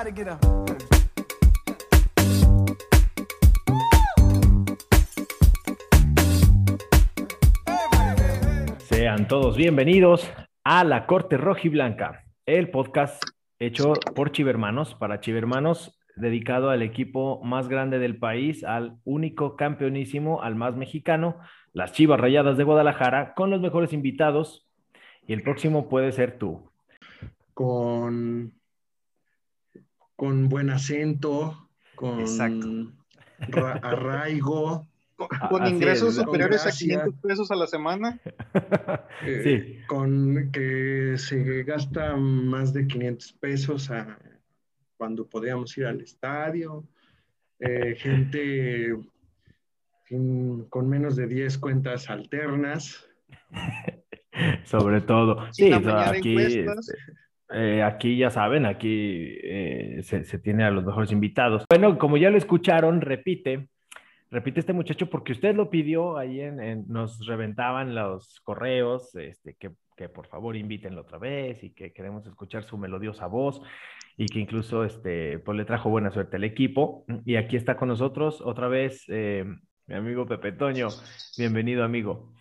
Everybody get up. Sean todos bienvenidos a La Corte Rojiblanca, el podcast hecho por Chivermanos, para Chivermanos, dedicado al equipo más grande del país, al único campeonísimo, al más mexicano, las Chivas Rayadas de Guadalajara, con los mejores invitados, y el próximo puede ser tú. Con buen acento, Exacto. con arraigo, Con Así ingresos es. superiores a gracia. 500 pesos a la semana. Sí, con que se gasta más de 500 pesos cuando podíamos ir al estadio, gente con menos de 10 cuentas alternas. sobre todo. Sin Sí, amañar aquí, encuestas. aquí ya saben, aquí se tiene a los mejores invitados. Bueno, como ya lo escucharon, repite este muchacho porque usted lo pidió, ahí nos reventaban los correos, que por favor invítenlo otra vez y que queremos escuchar su melodiosa voz y que incluso pues le trajo buena suerte al equipo. Y aquí está con nosotros otra vez mi amigo Pepe Toño. Bienvenido, amigo.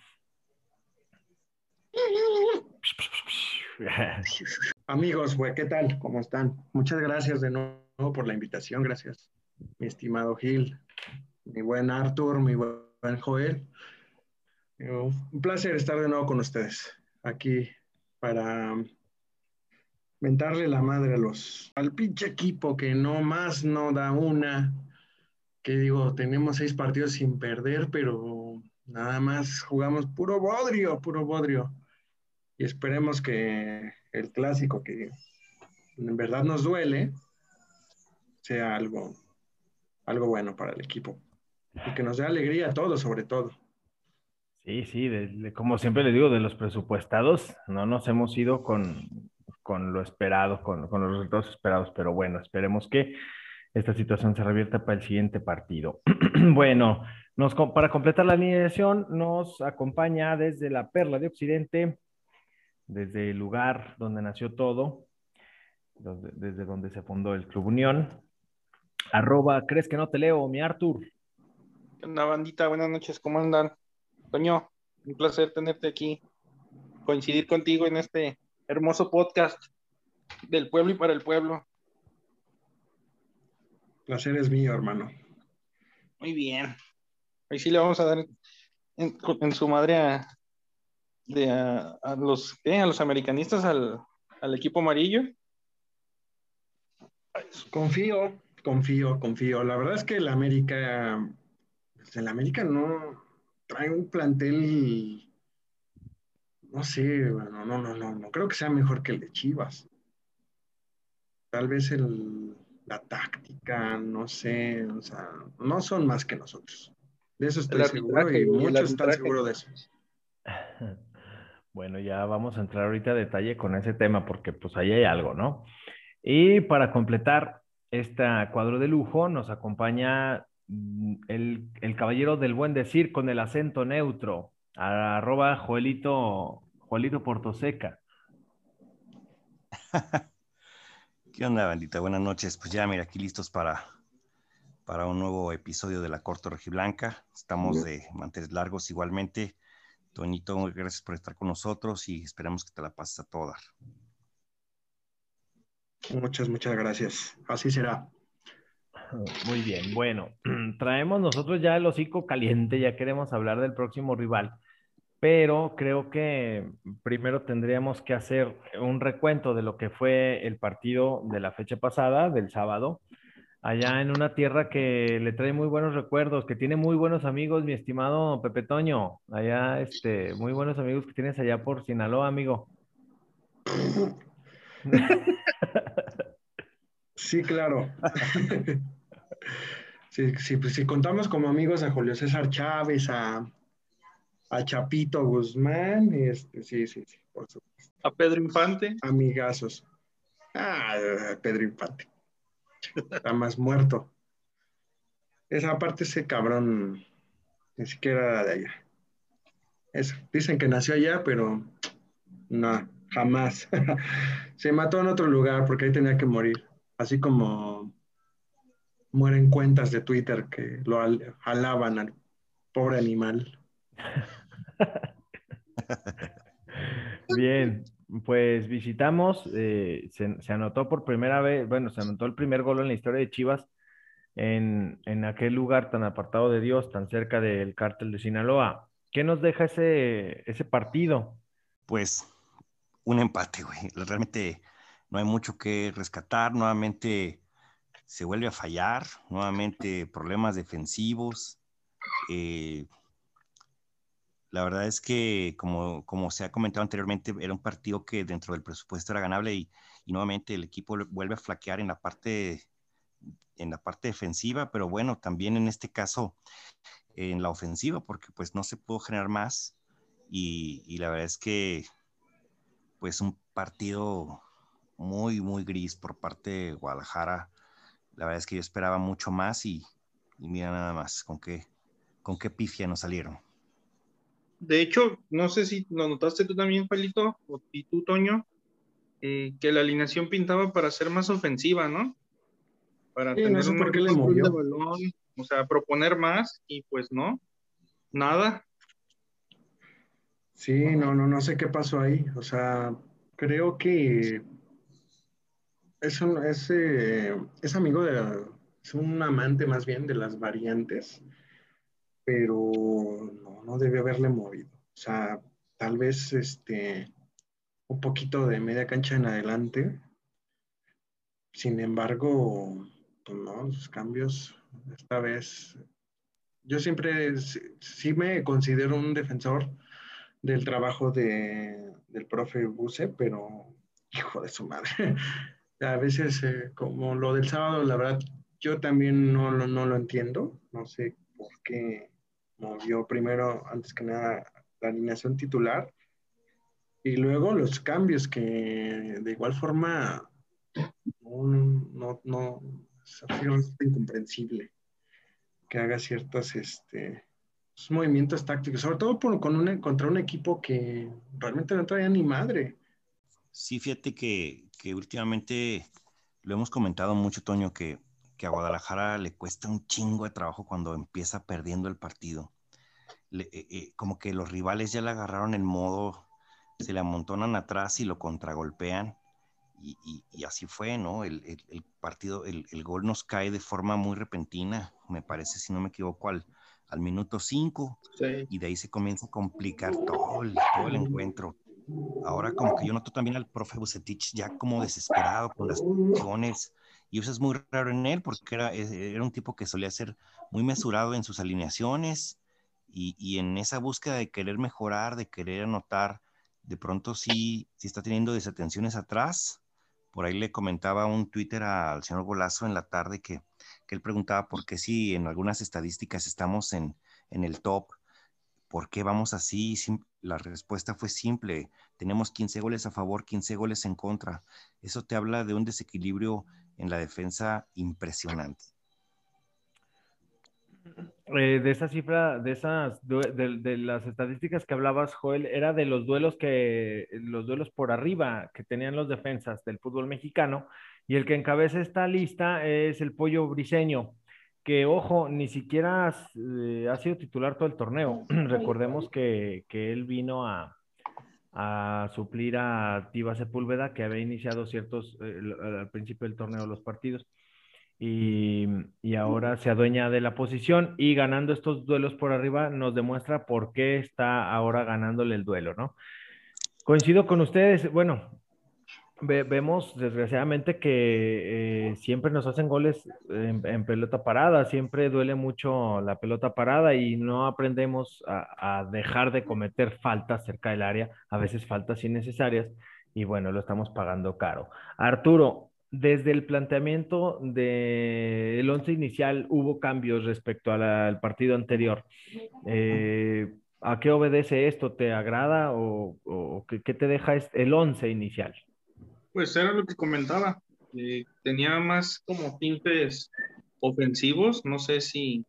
Amigos, güey, ¿qué tal? ¿Cómo están? Muchas gracias de nuevo por la invitación. Gracias, mi estimado Gil, mi buen Arthur, mi buen Joel. Un placer estar de nuevo con ustedes aquí para mentarle la madre al pinche equipo que no más no da una. Que digo, tenemos 6 partidos sin perder, pero nada más jugamos puro bodrio, puro bodrio. Y esperemos que el clásico que en verdad nos duele sea algo bueno para el equipo y que nos dé alegría a todos, sobre todo. Sí, sí, como siempre le digo, de los presupuestados, no nos hemos ido con lo esperado, con los resultados esperados, pero bueno, esperemos que esta situación se revierta para el siguiente partido. Bueno, para completar la alineación, nos acompaña desde la Perla de Occidente, desde el lugar donde nació todo, desde donde se fundó el Club Unión. @, ¿crees que no te leo, mi Arthur? Una bandita, buenas noches, ¿cómo andan? Toño, un placer tenerte aquí, coincidir contigo en este hermoso podcast del pueblo y para el pueblo. Placer es mío, hermano. Muy bien. Hoy sí le vamos a dar en su madre a los americanistas, al equipo amarillo. Confío. La verdad es que el América no trae un plantel, no sé, no creo que sea mejor que el de Chivas. Tal vez la táctica, no sé, o sea, no son más que nosotros. De eso El estoy seguro arbitraje y y el muchos están arbitraje. seguros de eso. Bueno, ya vamos a entrar ahorita a detalle con ese tema porque pues ahí hay algo, ¿no? Y para completar este cuadro de lujo nos acompaña el caballero del buen decir con el acento neutro, @Joelito Portoseca. ¿Qué onda, bandita? Buenas noches. Pues ya, mira, aquí listos para un nuevo episodio de La Corte Rojiblanca. Estamos de manteles largos igualmente. Toñito, gracias por estar con nosotros y esperamos que te la pases a todo dar. Muchas gracias. Así será. Muy bien, bueno, traemos nosotros ya el hocico caliente, ya queremos hablar del próximo rival, pero creo que primero tendríamos que hacer un recuento de lo que fue el partido de la fecha pasada, del sábado, allá en una tierra que le trae muy buenos recuerdos, que tiene muy buenos amigos, mi estimado Pepe Toño, allá, muy buenos amigos que tienes allá por Sinaloa, amigo. Sí, claro. Pues, si contamos como amigos a Julio César Chávez, a Chapito Guzmán, sí, por supuesto. A Pedro Infante. Amigazos. Pedro Infante. Está más muerto. Esa parte, ese cabrón ni siquiera era de allá. Eso. Dicen que nació allá, pero no, jamás. Se mató en otro lugar porque ahí tenía que morir. así como mueren cuentas de Twitter que lo alaban al pobre animal. Bien, pues visitamos, se anotó por primera vez, bueno, se anotó el primer gol en la historia de Chivas en aquel lugar tan apartado de Dios, tan cerca del cártel de Sinaloa. ¿Qué nos deja ese partido? Pues un empate, güey. Realmente no hay mucho que rescatar. Nuevamente se vuelve a fallar. Nuevamente problemas defensivos. Eh, la verdad es que, como se ha comentado anteriormente, era un partido que dentro del presupuesto era ganable y nuevamente el equipo vuelve a flaquear en la parte defensiva, pero bueno, también en este caso en la ofensiva, porque pues no se pudo generar más y la verdad es que pues un partido muy, muy gris por parte de Guadalajara. La verdad es que yo esperaba mucho más y mira nada más con qué pifia nos salieron. De hecho, no sé si lo notaste tú también, Palito, y tú, Toño, que la alineación pintaba para ser más ofensiva, ¿no? Para Sí, no tener sé un por qué mejor le control de movió. balón, o sea, proponer más, y pues no, nada. Sí, no sé qué pasó ahí. O sea, creo que es amigo es un amante más bien de las variantes, pero no debió haberle movido. O sea, tal vez un poquito de media cancha en adelante. Sin embargo, pues no, los cambios esta vez. Yo siempre sí me considero un defensor del trabajo del profe Buse, pero hijo de su madre. A veces, como lo del sábado, la verdad, yo también no lo entiendo. No sé por qué movió primero, antes que nada, la alineación titular y luego los cambios que de igual forma no, es absolutamente incomprensible que haga ciertos movimientos tácticos, sobre todo contra un equipo que realmente no traía ni madre. Sí, fíjate que últimamente lo hemos comentado mucho, Toño, que a Guadalajara le cuesta un chingo de trabajo cuando empieza perdiendo el partido. Como que los rivales ya le agarraron el modo, se le amontonan atrás y lo contragolpean. Y así fue, ¿no? El partido, el gol nos cae de forma muy repentina, me parece, si no me equivoco, al minuto 5, Sí. y de ahí se comienza a complicar todo el encuentro. Ahora como que yo noto también al profe Bucetich ya como desesperado con las posiciones, y eso es muy raro en él porque era un tipo que solía ser muy mesurado en sus alineaciones y en esa búsqueda de querer mejorar, de querer anotar, de pronto sí está teniendo desatenciones atrás. Por ahí le comentaba un Twitter al señor Golazo en la tarde que él preguntaba por qué si en algunas estadísticas estamos en el top. ¿Por qué vamos así? La respuesta fue simple. Tenemos 15 goles a favor, 15 goles en contra. Eso te habla de un desequilibrio en la defensa impresionante. De esa cifra, de las estadísticas que hablabas, Joel, era de los duelos por arriba que tenían los defensas del fútbol mexicano, y el que encabeza esta lista es el Pollo Briseño, que ojo, ni siquiera ha sido titular todo el torneo. Recordemos que él vino a suplir a Tiva Sepúlveda, que había iniciado al principio del torneo los partidos y, y ahora se adueña de la posición y ganando estos duelos por arriba nos demuestra por qué está ahora ganándole el duelo, ¿no? Coincido con ustedes, bueno, vemos desgraciadamente que siempre nos hacen goles en pelota parada, siempre duele mucho la pelota parada y no aprendemos a dejar de cometer faltas cerca del área, a veces faltas innecesarias, y bueno, lo estamos pagando caro. Arturo, desde el planteamiento del once inicial hubo cambios respecto al partido anterior. ¿A qué obedece esto? ¿Te agrada o qué te deja el once inicial? Pues era lo que comentaba. Tenía más como tintes ofensivos, no sé si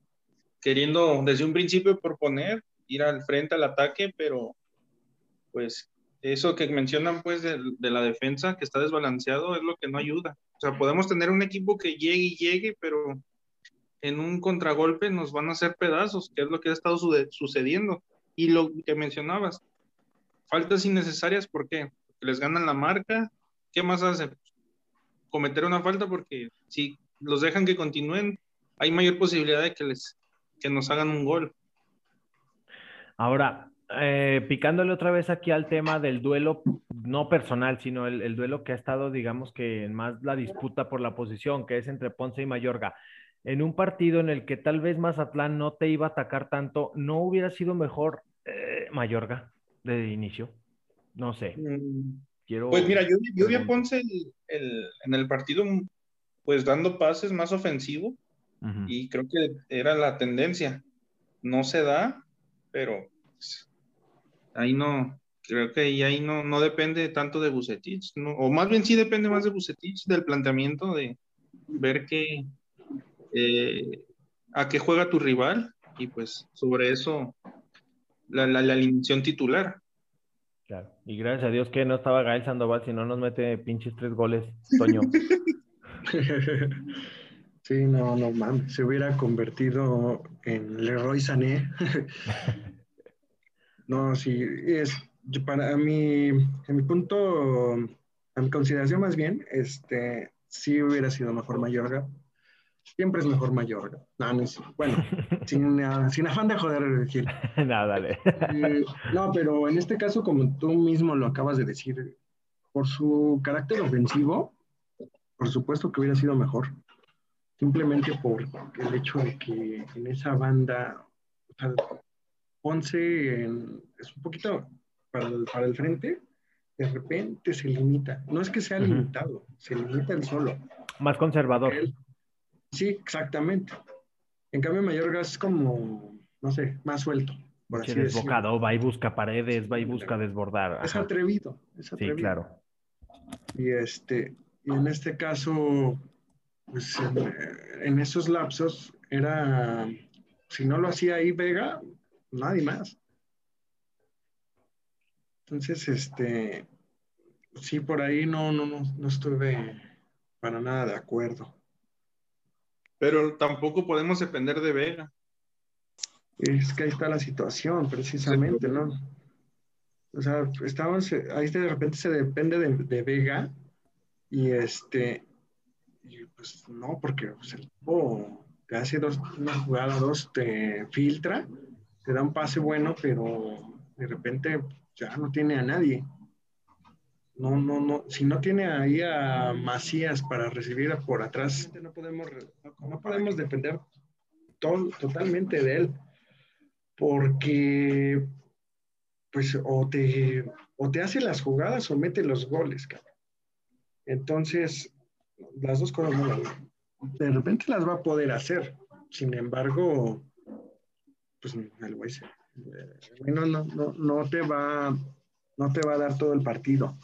queriendo desde un principio proponer, ir al frente al ataque, pero pues eso que mencionan pues de la defensa que está desbalanceado es lo que no ayuda. O sea, podemos tener un equipo que llegue, pero en un contragolpe nos van a hacer pedazos, que es lo que ha estado sucediendo. Y lo que mencionabas, faltas innecesarias, ¿por qué? Porque les ganan la marca. ¿Qué más hacen? Cometer una falta, porque si los dejan que continúen, hay mayor posibilidad de que nos hagan un gol. Ahora, picándole otra vez aquí al tema del duelo, no personal, sino el duelo que ha estado, digamos que en más la disputa por la posición, que es entre Ponce y Mayorga. En un partido en el que tal vez Mazatlán no te iba a atacar tanto, ¿no hubiera sido mejor Mayorga de inicio? No sé, Pues quiero mira, yo vi a pregunto. Ponce en el partido pues dando pases más ofensivo Ujú. y creo que era la tendencia. No se da, pero pues, ahí no, creo que ahí no depende tanto de Vucetich, ¿no? O más bien sí depende más de Vucetich, del planteamiento, de ver eh, a qué juega tu rival y pues sobre eso la alineación titular. Claro. Y gracias a Dios que no estaba Gael Sandoval, si no nos mete pinches 3 goles, Toño. Sí, no, no mames, se hubiera convertido en Leroy Sané. No, sí, para mí, en mi punto, a mi consideración más bien, sí hubiera sido mejor Mayorga. Siempre es mejor Mayorga. No, no bueno, sin afán de joder, Gil. Nada, dale. No, pero en este caso, como tú mismo lo acabas de decir, por su carácter ofensivo, por supuesto que hubiera sido mejor. Simplemente por el hecho de que en esa banda, o sea, Ponce es un poquito para el frente, de repente se limita. No es que sea Ujú. limitado, se limita él solo. Más Porque conservador. él, sí, exactamente. En cambio, Mayorga es como, no sé, más suelto, por Che así decirlo. desbocado, va y busca paredes, va y busca desbordar. Es Ajá. atrevido, es Sí, atrevido. claro. Y, y en este caso, pues en esos lapsos era, si no lo hacía ahí Vega, nadie más. Entonces, sí, por ahí no estuve para nada de acuerdo. Pero tampoco podemos depender de Vega. Es que ahí está la situación, Es el precisamente, problema. ¿no? O sea, ahí de repente se depende de Vega y y pues no, porque pues, el tipo te hace una jugada, dos, te filtra, te da un pase bueno, pero de repente ya no tiene a nadie. No. Si no tiene ahí a Macías para recibir por atrás, no podemos depender totalmente de él, porque pues o te hace las jugadas o mete los goles, cabrón. Entonces, las dos cosas de repente las va a poder hacer. Sin embargo, pues el güey no te va a dar todo el partido.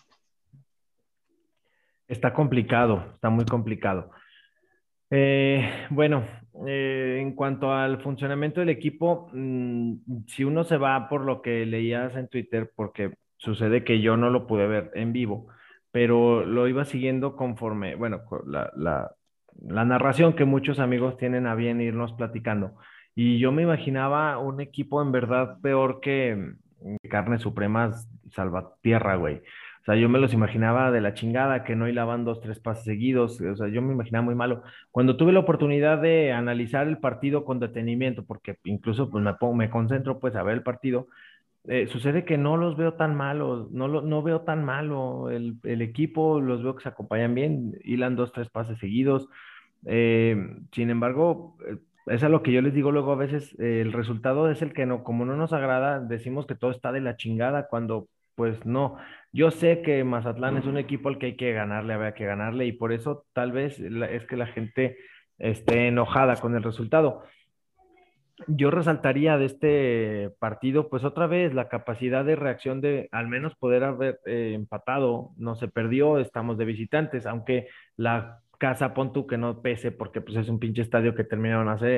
Está complicado, está muy complicado. Bueno, en cuanto al funcionamiento del equipo, si uno se va por lo que leías en Twitter, porque sucede que yo no lo pude ver en vivo, pero lo iba siguiendo conforme, bueno, la narración que muchos amigos tienen a bien irnos platicando. Y yo me imaginaba un equipo en verdad peor que Carne Supremas Salvatierra, güey. O sea, yo me los imaginaba de la chingada, que no hilaban 2, 3 pases seguidos. O sea, yo me imaginaba muy malo. Cuando tuve la oportunidad de analizar el partido con detenimiento, porque incluso pues me concentro pues a ver el partido, sucede que no los veo tan malos, no veo tan malo el equipo, los veo que se acompañan bien, hilan 2, 3 pases seguidos. Sin embargo, es a lo que yo les digo luego a veces, el resultado es el que no, como no nos agrada, decimos que todo está de la chingada cuando pues no. Yo sé que Mazatlán es un equipo al que hay que ganarle, había que ganarle y por eso tal vez es que la gente esté enojada con el resultado. Yo resaltaría de este partido, pues otra vez la capacidad de reacción de al menos poder haber empatado, no se perdió, estamos de visitantes, aunque la casa pon tú que no pese porque pues es un pinche estadio que terminaron hace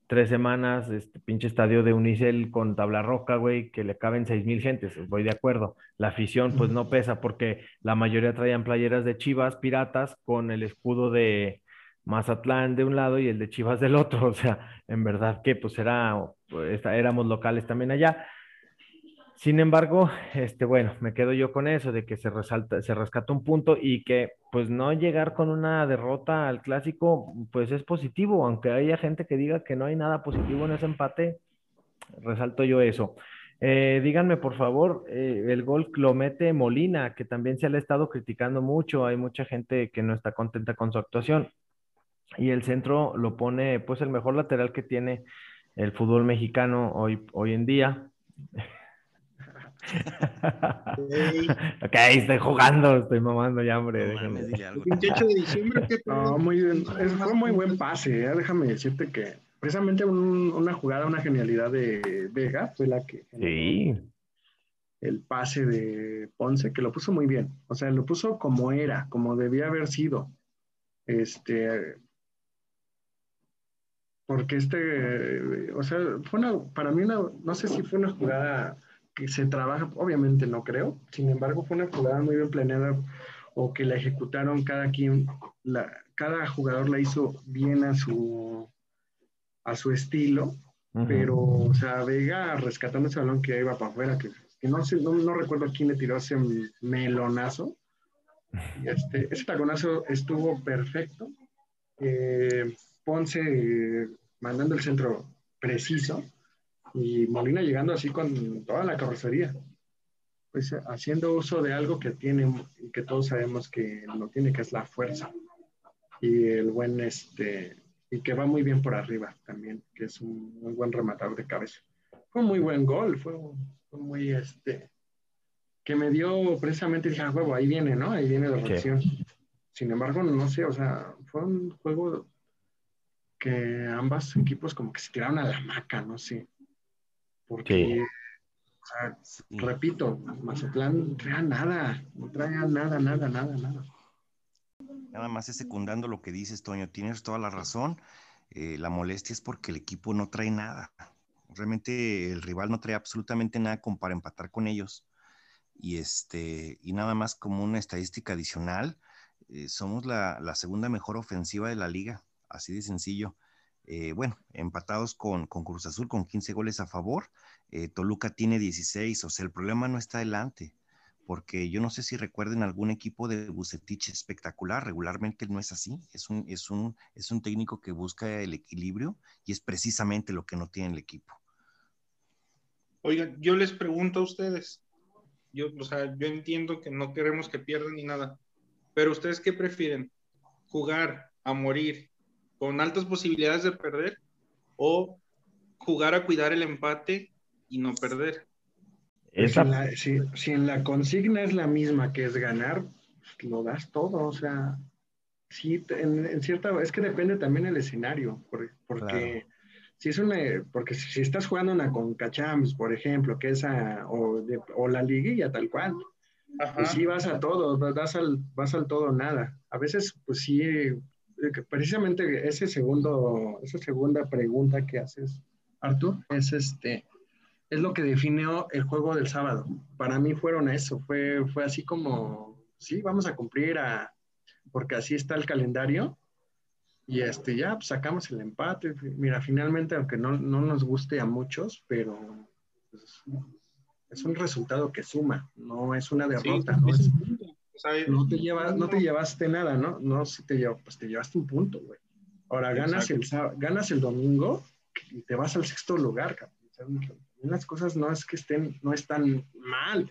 3 semanas, pinche estadio de Unicel con tabla roca, güey, que le caben 6,000 gentes, voy de acuerdo. La afición, pues no pesa porque la mayoría traían playeras de Chivas, piratas, con el escudo de Mazatlán de un lado y el de Chivas del otro. O sea, en verdad que pues éramos locales también allá. Sin embargo, bueno, me quedo yo con eso de que se rescata un punto y que pues no llegar con una derrota al clásico, pues es positivo, aunque haya gente que diga que no hay nada positivo en ese empate, resalto yo eso. Díganme, por favor, el gol lo mete Molina, que también se le ha estado criticando mucho, hay mucha gente que no está contenta con su actuación, y el centro lo pone pues el mejor lateral que tiene el fútbol mexicano hoy en día. Ey, Ok, estoy jugando, estoy mamando ya, hombre, No déjenme. mames, dile ¿El algo, 28 Toño. de diciembre o qué? no, Perdón. muy bien. No tengo más Fue muy buen contexto. pase, déjame decirte que precisamente una jugada, una genialidad de Vega fue la que generó Sí, el pase de Ponce, que lo puso muy bien. O sea, lo puso como era, como debía haber sido. Este, porque o sea, para mí no sé si fue una jugada que se trabaja, obviamente no creo, sin embargo fue una jugada muy bien planeada o que la ejecutaron cada quien, cada jugador la hizo bien a su estilo, ujú. pero, o sea, Vega rescatando ese balón que iba para afuera, que no sé, no recuerdo quién le tiró ese melonazo, y ese taconazo estuvo perfecto. Ponce mandando el centro preciso y Molina llegando así con toda la carrocería, pues haciendo uso de algo que tiene y que todos sabemos que lo tiene, que es la fuerza y el buen y que va muy bien por arriba también, que es un muy buen rematador de cabeza. Fue un muy buen gol, fue muy que me dio precisamente, dije, huevo, ahí viene, ¿no? Ahí viene la Sí, reacción. Sin embargo, no sé, o sea, fue un juego que ambos equipos como que se tiraron a la maca, no sé, sí. porque, o sea, Sí, repito, Mazatlán no traía nada, no traía nada, nada, nada, nada. nada más es secundando lo que dices, Toño, tienes toda la razón. La molestia es porque el equipo no trae nada. Realmente el rival no trae absolutamente nada como para empatar con ellos. Y nada más como una estadística adicional, somos la segunda mejor ofensiva de la liga, así de sencillo. Bueno, empatados con Cruz Azul con 15 goles a favor, Toluca tiene 16, o sea, el problema no está adelante, porque yo no sé si recuerden algún equipo de Bucetich espectacular, regularmente no es así, es un técnico que busca el equilibrio y es precisamente lo que no tiene el equipo. Oigan, yo les pregunto a ustedes, o sea, yo entiendo que no queremos que pierdan ni nada, pero ¿ustedes qué prefieren? ¿Jugar a morir con altas posibilidades de perder o jugar a cuidar el empate y no perder? Pues Esa, si en la consigna es la misma que es ganar, pues lo das todo, o sea, sí, en cierta, es que depende también el escenario, Claro, porque porque si estás jugando una Conca Champions, por ejemplo, que o la liguilla tal cual, pues sí Ajá. vas a todo, vas al todo o nada. A veces, pues sí, que precisamente esa segunda pregunta que haces, Artur, es lo que definió el juego del sábado. Para mí fueron eso, fue así como, sí, vamos a cumplir porque así está el calendario y ya pues, sacamos el empate. Mira, finalmente, aunque no nos guste a muchos, pero pues, es un resultado que suma, no es una Sí, derrota, no es es, un punto. O sea, no te llevaste nada, ¿no? No, si pues te llevaste un punto, güey. Ahora exacto. ganas el domingo y te vas al sexto lugar, cabrón. O sea, las cosas no es que no están mal,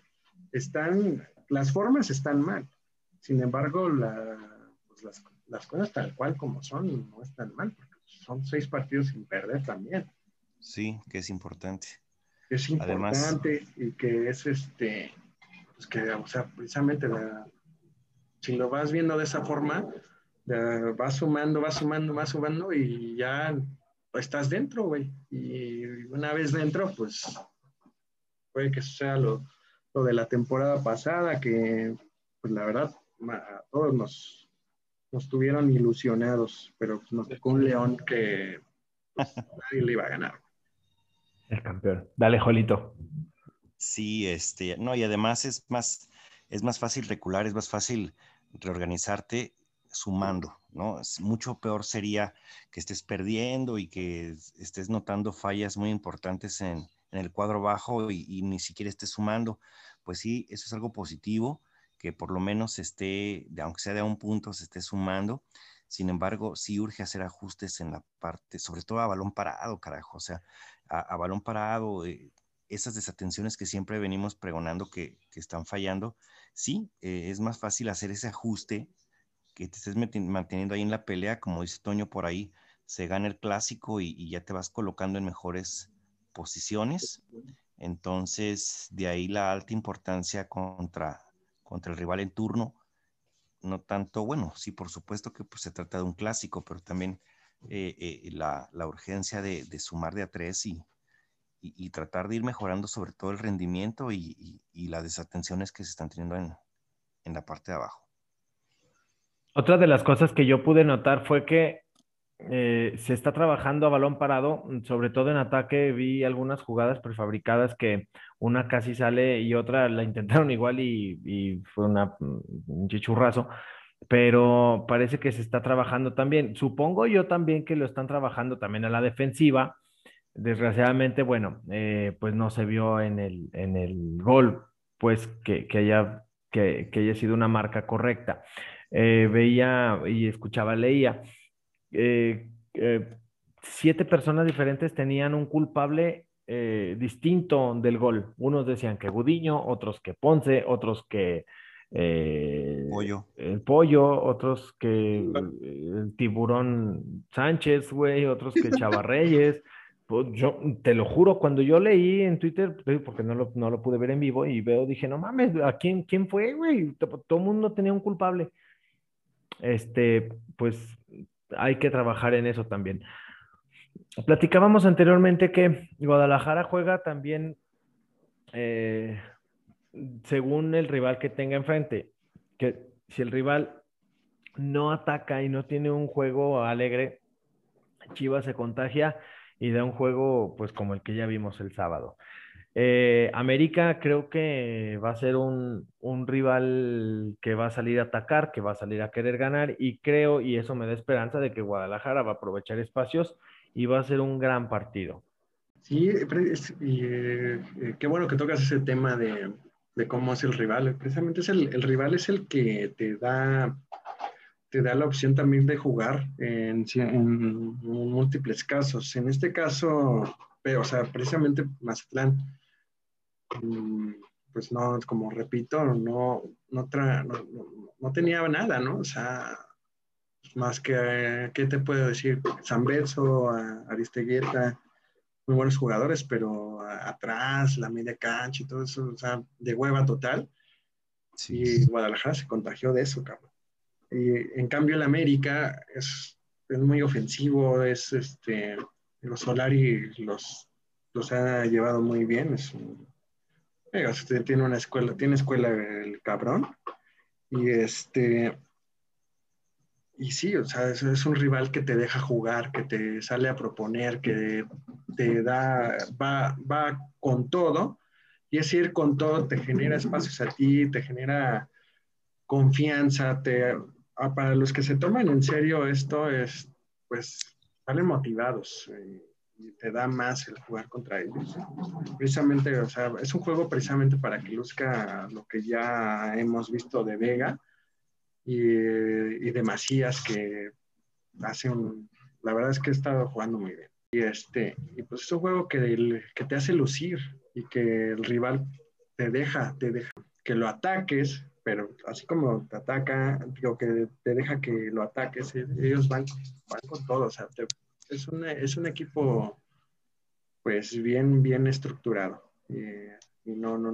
las formas están mal. Sin embargo, pues las cosas tal cual como son no están mal, porque son 6 partidos sin perder también. sí, que es importante. Es Además, importante y que es pues que, o sea, precisamente si lo vas viendo de esa forma, vas sumando, vas sumando, vas sumando y ya estás dentro, güey. Y una vez dentro, pues puede que sea lo de la temporada pasada, que pues la verdad a todos nos tuvieron ilusionados, pero pues, nos tocó un León que nadie le iba a ganar. El campeón. Dale, Jolito. Sí, no, y además es más fácil recular, es más fácil reorganizarte sumando, ¿no? Mucho peor sería que estés perdiendo y que estés notando fallas muy importantes en el cuadro bajo y ni siquiera estés sumando. Pues sí, eso es algo positivo, que por lo menos aunque sea de a un punto, se esté sumando. Sin embargo, sí urge hacer ajustes en la parte, sobre todo a balón parado, carajo. O sea, a balón parado, esas desatenciones que siempre venimos pregonando que están fallando, sí, es más fácil hacer ese ajuste, que te estés manteniendo ahí en la pelea, como dice Toño por ahí, se gana el clásico y ya te vas colocando en mejores posiciones. Entonces, de ahí la alta importancia contra el rival en turno. No tanto, bueno, sí, por supuesto que pues, se trata de un clásico, pero también la urgencia de sumar de a tres y tratar de ir mejorando sobre todo el rendimiento y las desatenciones que se están teniendo en la parte de abajo. Otra de las cosas que yo pude notar fue que se está trabajando a balón parado, sobre todo en ataque. Vi algunas jugadas prefabricadas que una casi sale y otra la intentaron igual y fue un chichurrazo, pero parece que se está trabajando también. Supongo yo también que lo están trabajando también a la defensiva. Desgraciadamente, bueno, pues no se vio en el gol, pues que haya sido una marca correcta. Veía y escuchaba, leía, eh, eh, 7 personas diferentes tenían un culpable distinto del gol. Unos decían que Gudiño, otros que Ponce, otros que Pollo. el Pollo, otros que el Tiburón Sánchez, güey, otros que Chava Reyes. Pues yo te lo juro, cuando yo leí en Twitter, porque no lo pude ver en vivo y veo, dije, no mames, ¿quién fue, güey? Todo el mundo tenía un culpable. Pues hay que trabajar en eso también. Platicábamos anteriormente que Guadalajara juega también eh, según el rival que tenga enfrente, que si el rival no ataca y no tiene un juego alegre, Chivas se contagia y da un juego pues como el que ya vimos el sábado. América creo que va a ser un rival que va a salir a atacar, que va a salir a querer ganar y creo, y eso me da esperanza de que Guadalajara va a aprovechar espacios y va a ser un gran partido. Sí, qué bueno que tocas ese tema de cómo es el rival. Precisamente el rival es el que te da la opción también de jugar en múltiples casos. En este caso, o sea, precisamente Mazatlán, mm, pues no, como repito, no tenía nada, ¿no? O sea, más que, ¿qué te puedo decir? San Betso, Aristeguieta, muy buenos jugadores, pero atrás, la media cancha y todo eso, o sea, de hueva total. Sí. Y Guadalajara se contagió de eso, cabrón. Y en cambio, el América es muy ofensivo, los Solari los ha llevado muy bien. Tiene escuela el cabrón. Y y sí, o sea, es un rival que te deja jugar, que te sale a proponer, que va con todo. Y ese ir con todo te genera espacios a ti, te genera confianza, para los que se toman en serio esto pues, salen motivados y te da más el jugar contra ellos. Precisamente, o sea, es un juego precisamente para que luzca lo que ya hemos visto de Vega y de Macías, que la verdad es que ha estado jugando muy bien. Y pues es un juego que te hace lucir y que el rival te deja que lo ataques, pero así como te ataca, digo que te deja que lo ataques, ellos van con todo, o sea, es un equipo pues bien estructurado. Y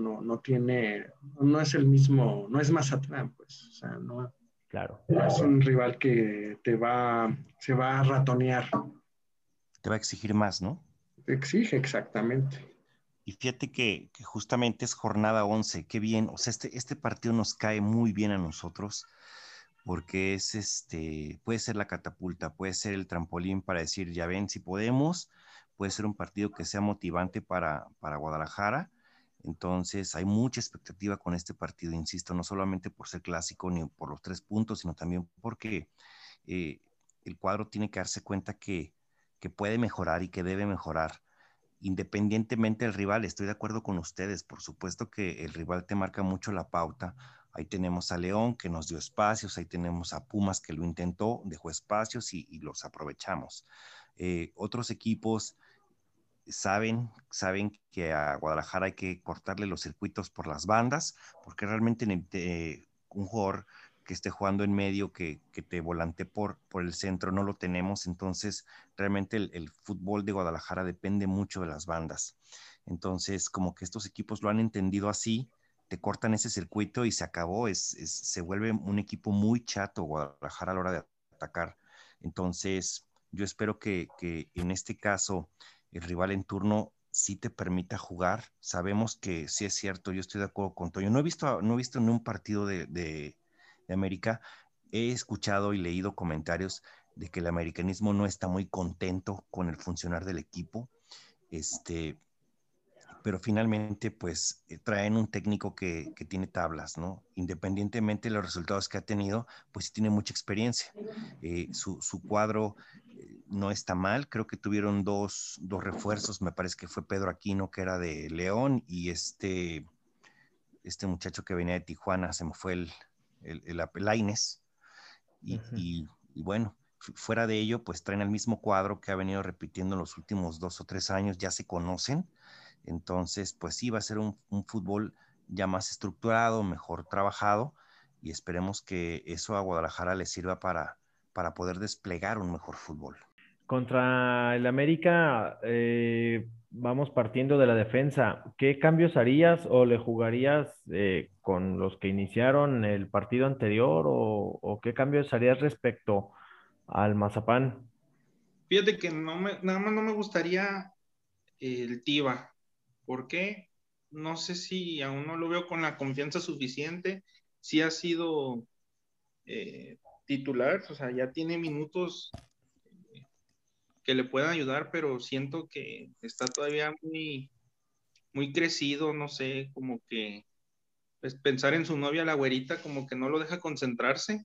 no es el mismo, no es Mazatlán, pues, o sea, Claro. no es un rival que se va a ratonear. Te va a exigir más, ¿no? Exige exactamente. Y fíjate que justamente es jornada 11, qué bien, o sea, este partido nos cae muy bien a nosotros, porque puede ser la catapulta, puede ser el trampolín para decir, ya ven, si podemos, puede ser un partido que sea motivante para Guadalajara. Entonces, hay mucha expectativa con este partido, insisto, no solamente por ser clásico ni por los 3 puntos, sino también porque eh, el cuadro tiene que darse cuenta que puede mejorar y que debe mejorar independientemente del rival. Estoy de acuerdo con ustedes, por supuesto que el rival te marca mucho la pauta. Ahí tenemos a León que nos dio espacios, ahí tenemos a Pumas que lo intentó, dejó espacios y los aprovechamos. Otros equipos saben que a Guadalajara hay que cortarle los circuitos por las bandas, porque realmente un jugador que esté jugando en medio, que te volante por el centro, no lo tenemos. Entonces, realmente el fútbol de Guadalajara depende mucho de las bandas. Entonces, como que estos equipos lo han entendido así, te cortan ese circuito y se acabó. Se vuelve un equipo muy chato Guadalajara a la hora de atacar. Entonces, yo espero que en este caso el rival en turno sí te permita jugar. Sabemos que sí es cierto, yo estoy de acuerdo con Toño. No he visto en un partido de América. He escuchado y leído comentarios de que el americanismo no está muy contento con el funcionar del equipo. Este, pero finalmente pues traen un técnico que tiene tablas, ¿no? Independientemente de los resultados que ha tenido, pues tiene mucha experiencia. Su cuadro no está mal, creo que tuvieron dos refuerzos, me parece que fue Pedro Aquino, que era de León, y este muchacho que venía de Tijuana, se me fue el Lainez, y bueno, fuera de ello, pues traen el mismo cuadro que ha venido repitiendo en los últimos 2 o 3 años, ya se conocen. Entonces, pues sí, va a ser un fútbol ya más estructurado, mejor trabajado, y esperemos que eso a Guadalajara le sirva para poder desplegar un mejor fútbol. Contra el América, vamos partiendo de la defensa. ¿Qué cambios harías o le jugarías con los que iniciaron el partido anterior o qué cambios harías respecto al Mazapán? Fíjate que nada más no me gustaría el Tiva. ¿Por qué? No sé si aún no lo veo con la confianza suficiente. Sí ha sido titular, o sea, ya tiene minutos que le puedan ayudar, pero siento que está todavía muy crecido, no sé, como que pues, pensar en su novia, la güerita, como que no lo deja concentrarse.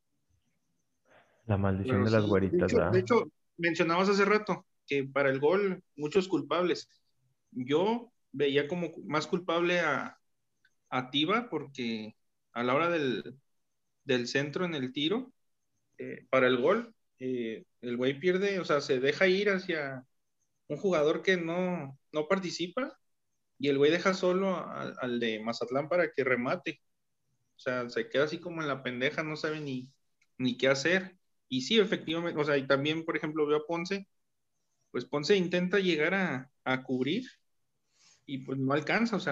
La maldición Pero de las sí, güeritas, de ¿verdad? hecho, mencionabas hace rato que para el gol muchos culpables. Yo veía como más culpable a Tiva porque a la hora del centro en el tiro, para el gol, el güey pierde, o sea, se deja ir hacia un jugador que no participa y el güey deja solo al de Mazatlán para que remate. O sea, se queda así como en la pendeja, no sabe ni qué hacer. Y sí, efectivamente, o sea, y también, por ejemplo, veo a Ponce, pues Ponce intenta llegar a cubrir y pues no alcanza, o sea,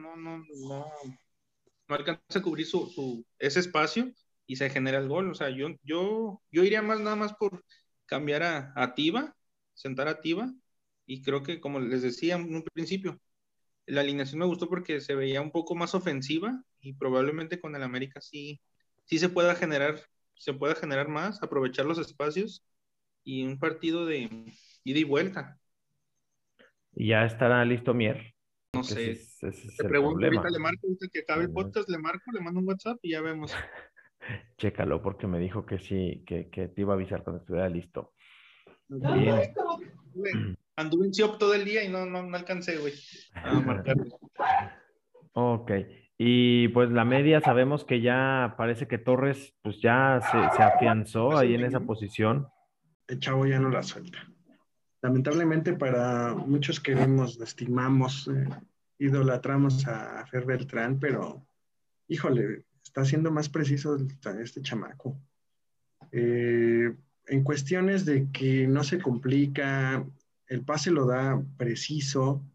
no alcanza a cubrir ese espacio y se genera el gol. O sea, yo iría más nada más por cambiar a Tiva, sentar a Tiva, y creo que como les decía en un principio, la alineación me gustó porque se veía un poco más ofensiva y probablemente con el América sí se pueda generar más, aprovechar los espacios y un partido de ida y vuelta. Y ya estará listo Mier, No porque sé, ese es te el pregunto, ahorita problema. le marco, ahorita que acabe el Eh, podcast, le marco, le mando un WhatsApp y ya vemos. Chécalo, porque me dijo que sí, que te iba a avisar cuando estuviera listo. Ok. Bien. Anduve en Siop todo el día y no alcancé, güey, a marcarle. Ok. Y pues la media sabemos que ya parece que Torres pues ya se afianzó Hace ahí un en esa año, posición. el chavo ya no la suelta. Lamentablemente para muchos queremos, estimamos, idolatramos a Fer Beltrán, pero híjole, está siendo más preciso este chamaco. En cuestiones de que no se complica, el pase lo da preciso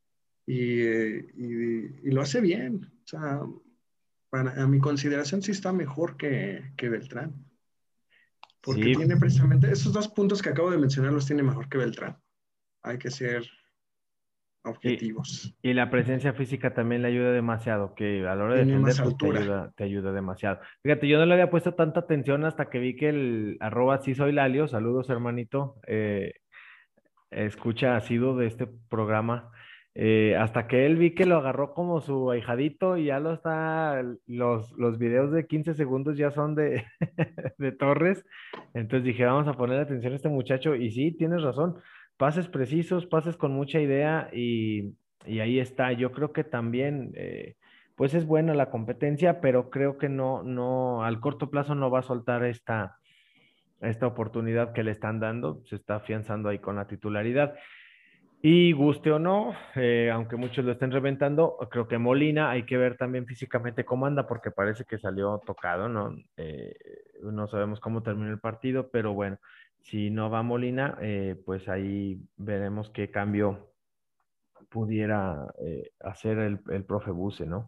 y lo hace bien. O sea, a mi consideración sí está mejor que Beltrán, porque Sí, tiene precisamente esos 2 puntos que acabo de mencionar, los tiene mejor que Beltrán. Hay que ser objetivos. Y la presencia física también le ayuda demasiado, que a la hora de Tiene defender, más pues altura. te ayuda demasiado. Fíjate, yo no le había puesto tanta atención hasta que vi que el arroba sí soy Lalio, saludos hermanito, escucha asiduo de este programa, hasta que él vi que lo agarró como su ahijadito y ya lo está, los videos de 15 segundos ya son de, de Torres, entonces dije, vamos a poner atención a este muchacho y sí, tienes razón, pases precisos, pases con mucha idea y ahí está, yo creo que también... pues es buena la competencia, pero creo que no, al corto plazo no va a soltar esta oportunidad que le están dando, se está afianzando ahí con la titularidad. Y guste o no, aunque muchos lo estén reventando, creo que Molina hay que ver también físicamente cómo anda, porque parece que salió tocado, ¿no? No sabemos cómo termina el partido, pero bueno, si no va Molina, pues ahí veremos qué cambio pudiera hacer el profe Buse, ¿no?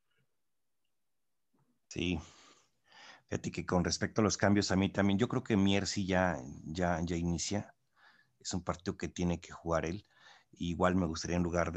Sí, fíjate que con respecto a los cambios, a mí también, yo creo que Mier sí ya inicia. Es un partido que tiene que jugar él. Igual me gustaría en lugar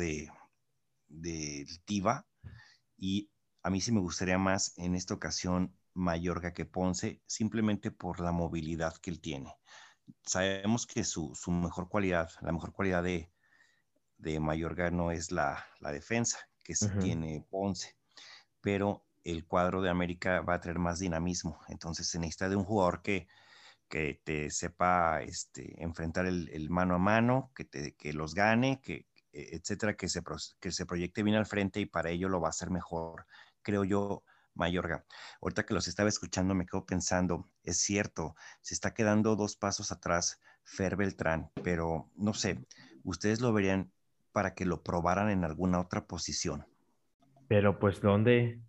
de Tiva. Y a mí sí me gustaría más en esta ocasión Mayorga que Ponce, simplemente por la movilidad que él tiene. Sabemos que su mejor cualidad, la mejor cualidad de Mayorga no es la defensa, que sí Ujú. tiene Ponce, pero el cuadro de América va a traer más dinamismo. Entonces se necesita de un jugador que te sepa enfrentar el mano a mano, que los gane, etcétera, que se proyecte bien al frente y para ello lo va a hacer mejor, creo yo, Mayorga. Ahorita que los estaba escuchando me quedo pensando, es cierto, se está quedando 2 pasos atrás Fer Beltrán, pero no sé, ustedes lo verían para que lo probaran en alguna otra posición. Pero pues, ¿dónde?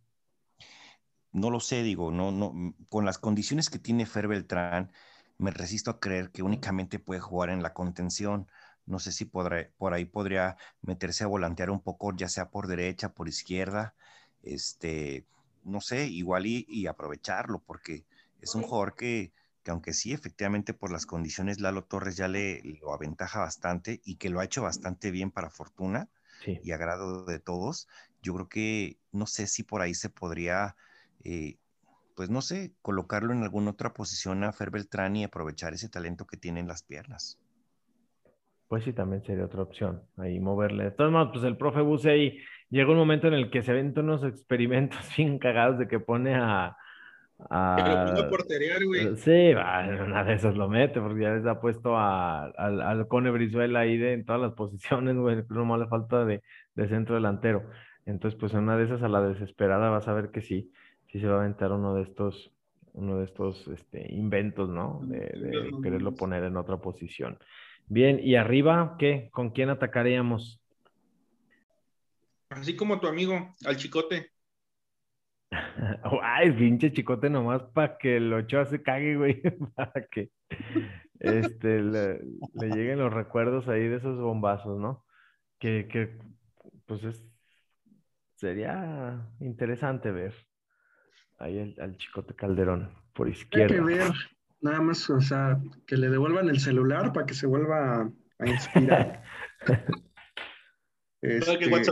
No lo sé, digo, no, con las condiciones que tiene Fer Beltrán, me resisto a creer que únicamente puede jugar en la contención. No sé si por ahí podría meterse a volantear un poco, ya sea por derecha, por izquierda, este, no sé, igual y aprovecharlo, porque es un jugador que aunque sí, efectivamente por las condiciones Lalo Torres ya lo aventaja bastante y que lo ha hecho bastante bien para fortuna Sí. y agrado de todos, yo creo que no sé si por ahí se podría eh, pues no sé, colocarlo en alguna otra posición a Fer Beltrán y aprovechar ese talento que tiene en las piernas. Pues sí, también sería otra opción, ahí moverle. De todos modos, pues el profe Buse ahí llega un momento en el que se ven unos experimentos bien cagados de que pone Que lo ponga a a porterear, güey. sí, va, en una de esas lo mete, porque ya les ha puesto al Cone Brizuela ahí en todas las posiciones, güey, no le falta de centro delantero. Entonces, pues en una de esas a la desesperada vas a ver que sí se va a aventar uno de estos inventos, ¿no? De quererlo poner en otra posición. Bien, y arriba, ¿qué? ¿Con quién atacaríamos? Así como tu amigo, al Chicote. Ay, pinche chicote nomás para que el Ochoa se cague, güey, para que le lleguen los recuerdos ahí de esos bombazos, ¿no? Que pues sería interesante ver ahí al Chicote Calderón por Hay que izquierda. ver nada más, o sea, que le devuelvan el celular para que se vuelva a inspirar. Para que Este, WhatsApp.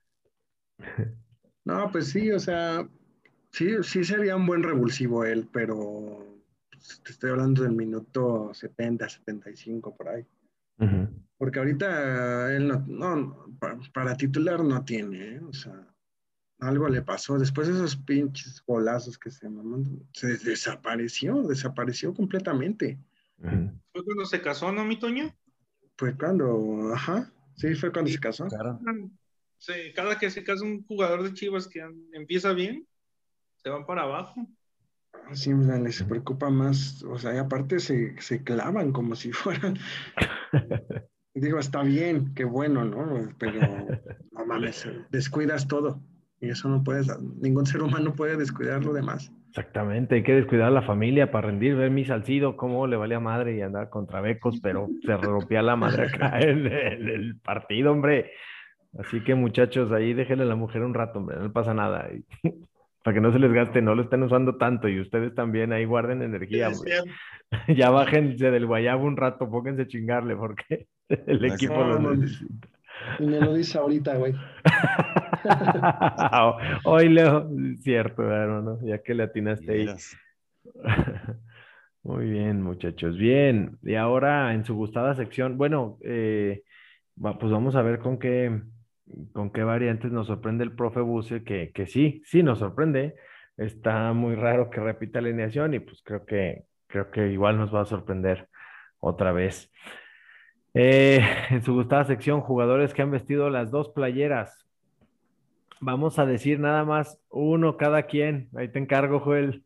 no, pues sí, o sea, sí sería un buen revulsivo él, pero pues, te estoy hablando del minuto 70, 75 por ahí. Ujú. Porque ahorita él para titular no tiene, ¿eh? O sea, algo le pasó. Después de esos pinches golazos que se mamó, se desapareció completamente. Ujú. Fue cuando se casó, ¿no, mi Toño? Fue cuando, ajá, sí, fue cuando Sí, se casó. Claro. sí, cada que se casa un jugador de Chivas que empieza bien, se van para abajo. Sí, o sea, les Ujú. preocupa más, o sea, y aparte se clavan como si fueran, digo, está bien, qué bueno, ¿no? Pero no mames, descuidas todo. Y eso no puedes, ningún ser humano puede descuidar lo demás. Exactamente, hay que descuidar a la familia para rendir, ver mi Salcido, cómo le valía madre y andar contra becos, pero se rompía la madre acá en el partido, hombre. Así que muchachos, ahí déjenle a la mujer un rato, hombre, no pasa nada. Para que no se les gaste, no lo estén usando tanto y ustedes también ahí guarden Sí, energía, es hombre. cierto. Ya bájense del guayabo un rato, pónganse a chingarle porque el No es equipo No, los no, necesita. Y me lo dice ahorita, güey. Hoy Leo, cierto, hermano, ya que le Y atinaste ahí. vieras. Muy bien, muchachos, bien. Y ahora en su gustada sección, bueno, pues vamos a ver con qué variantes nos sorprende el profe Buce, que sí, sí nos sorprende. Está muy raro que repita alineación y pues creo que igual nos va a sorprender otra vez. En su gustada sección, jugadores que han vestido las dos playeras. Vamos a decir nada más uno cada quien. Ahí te encargo, Joel.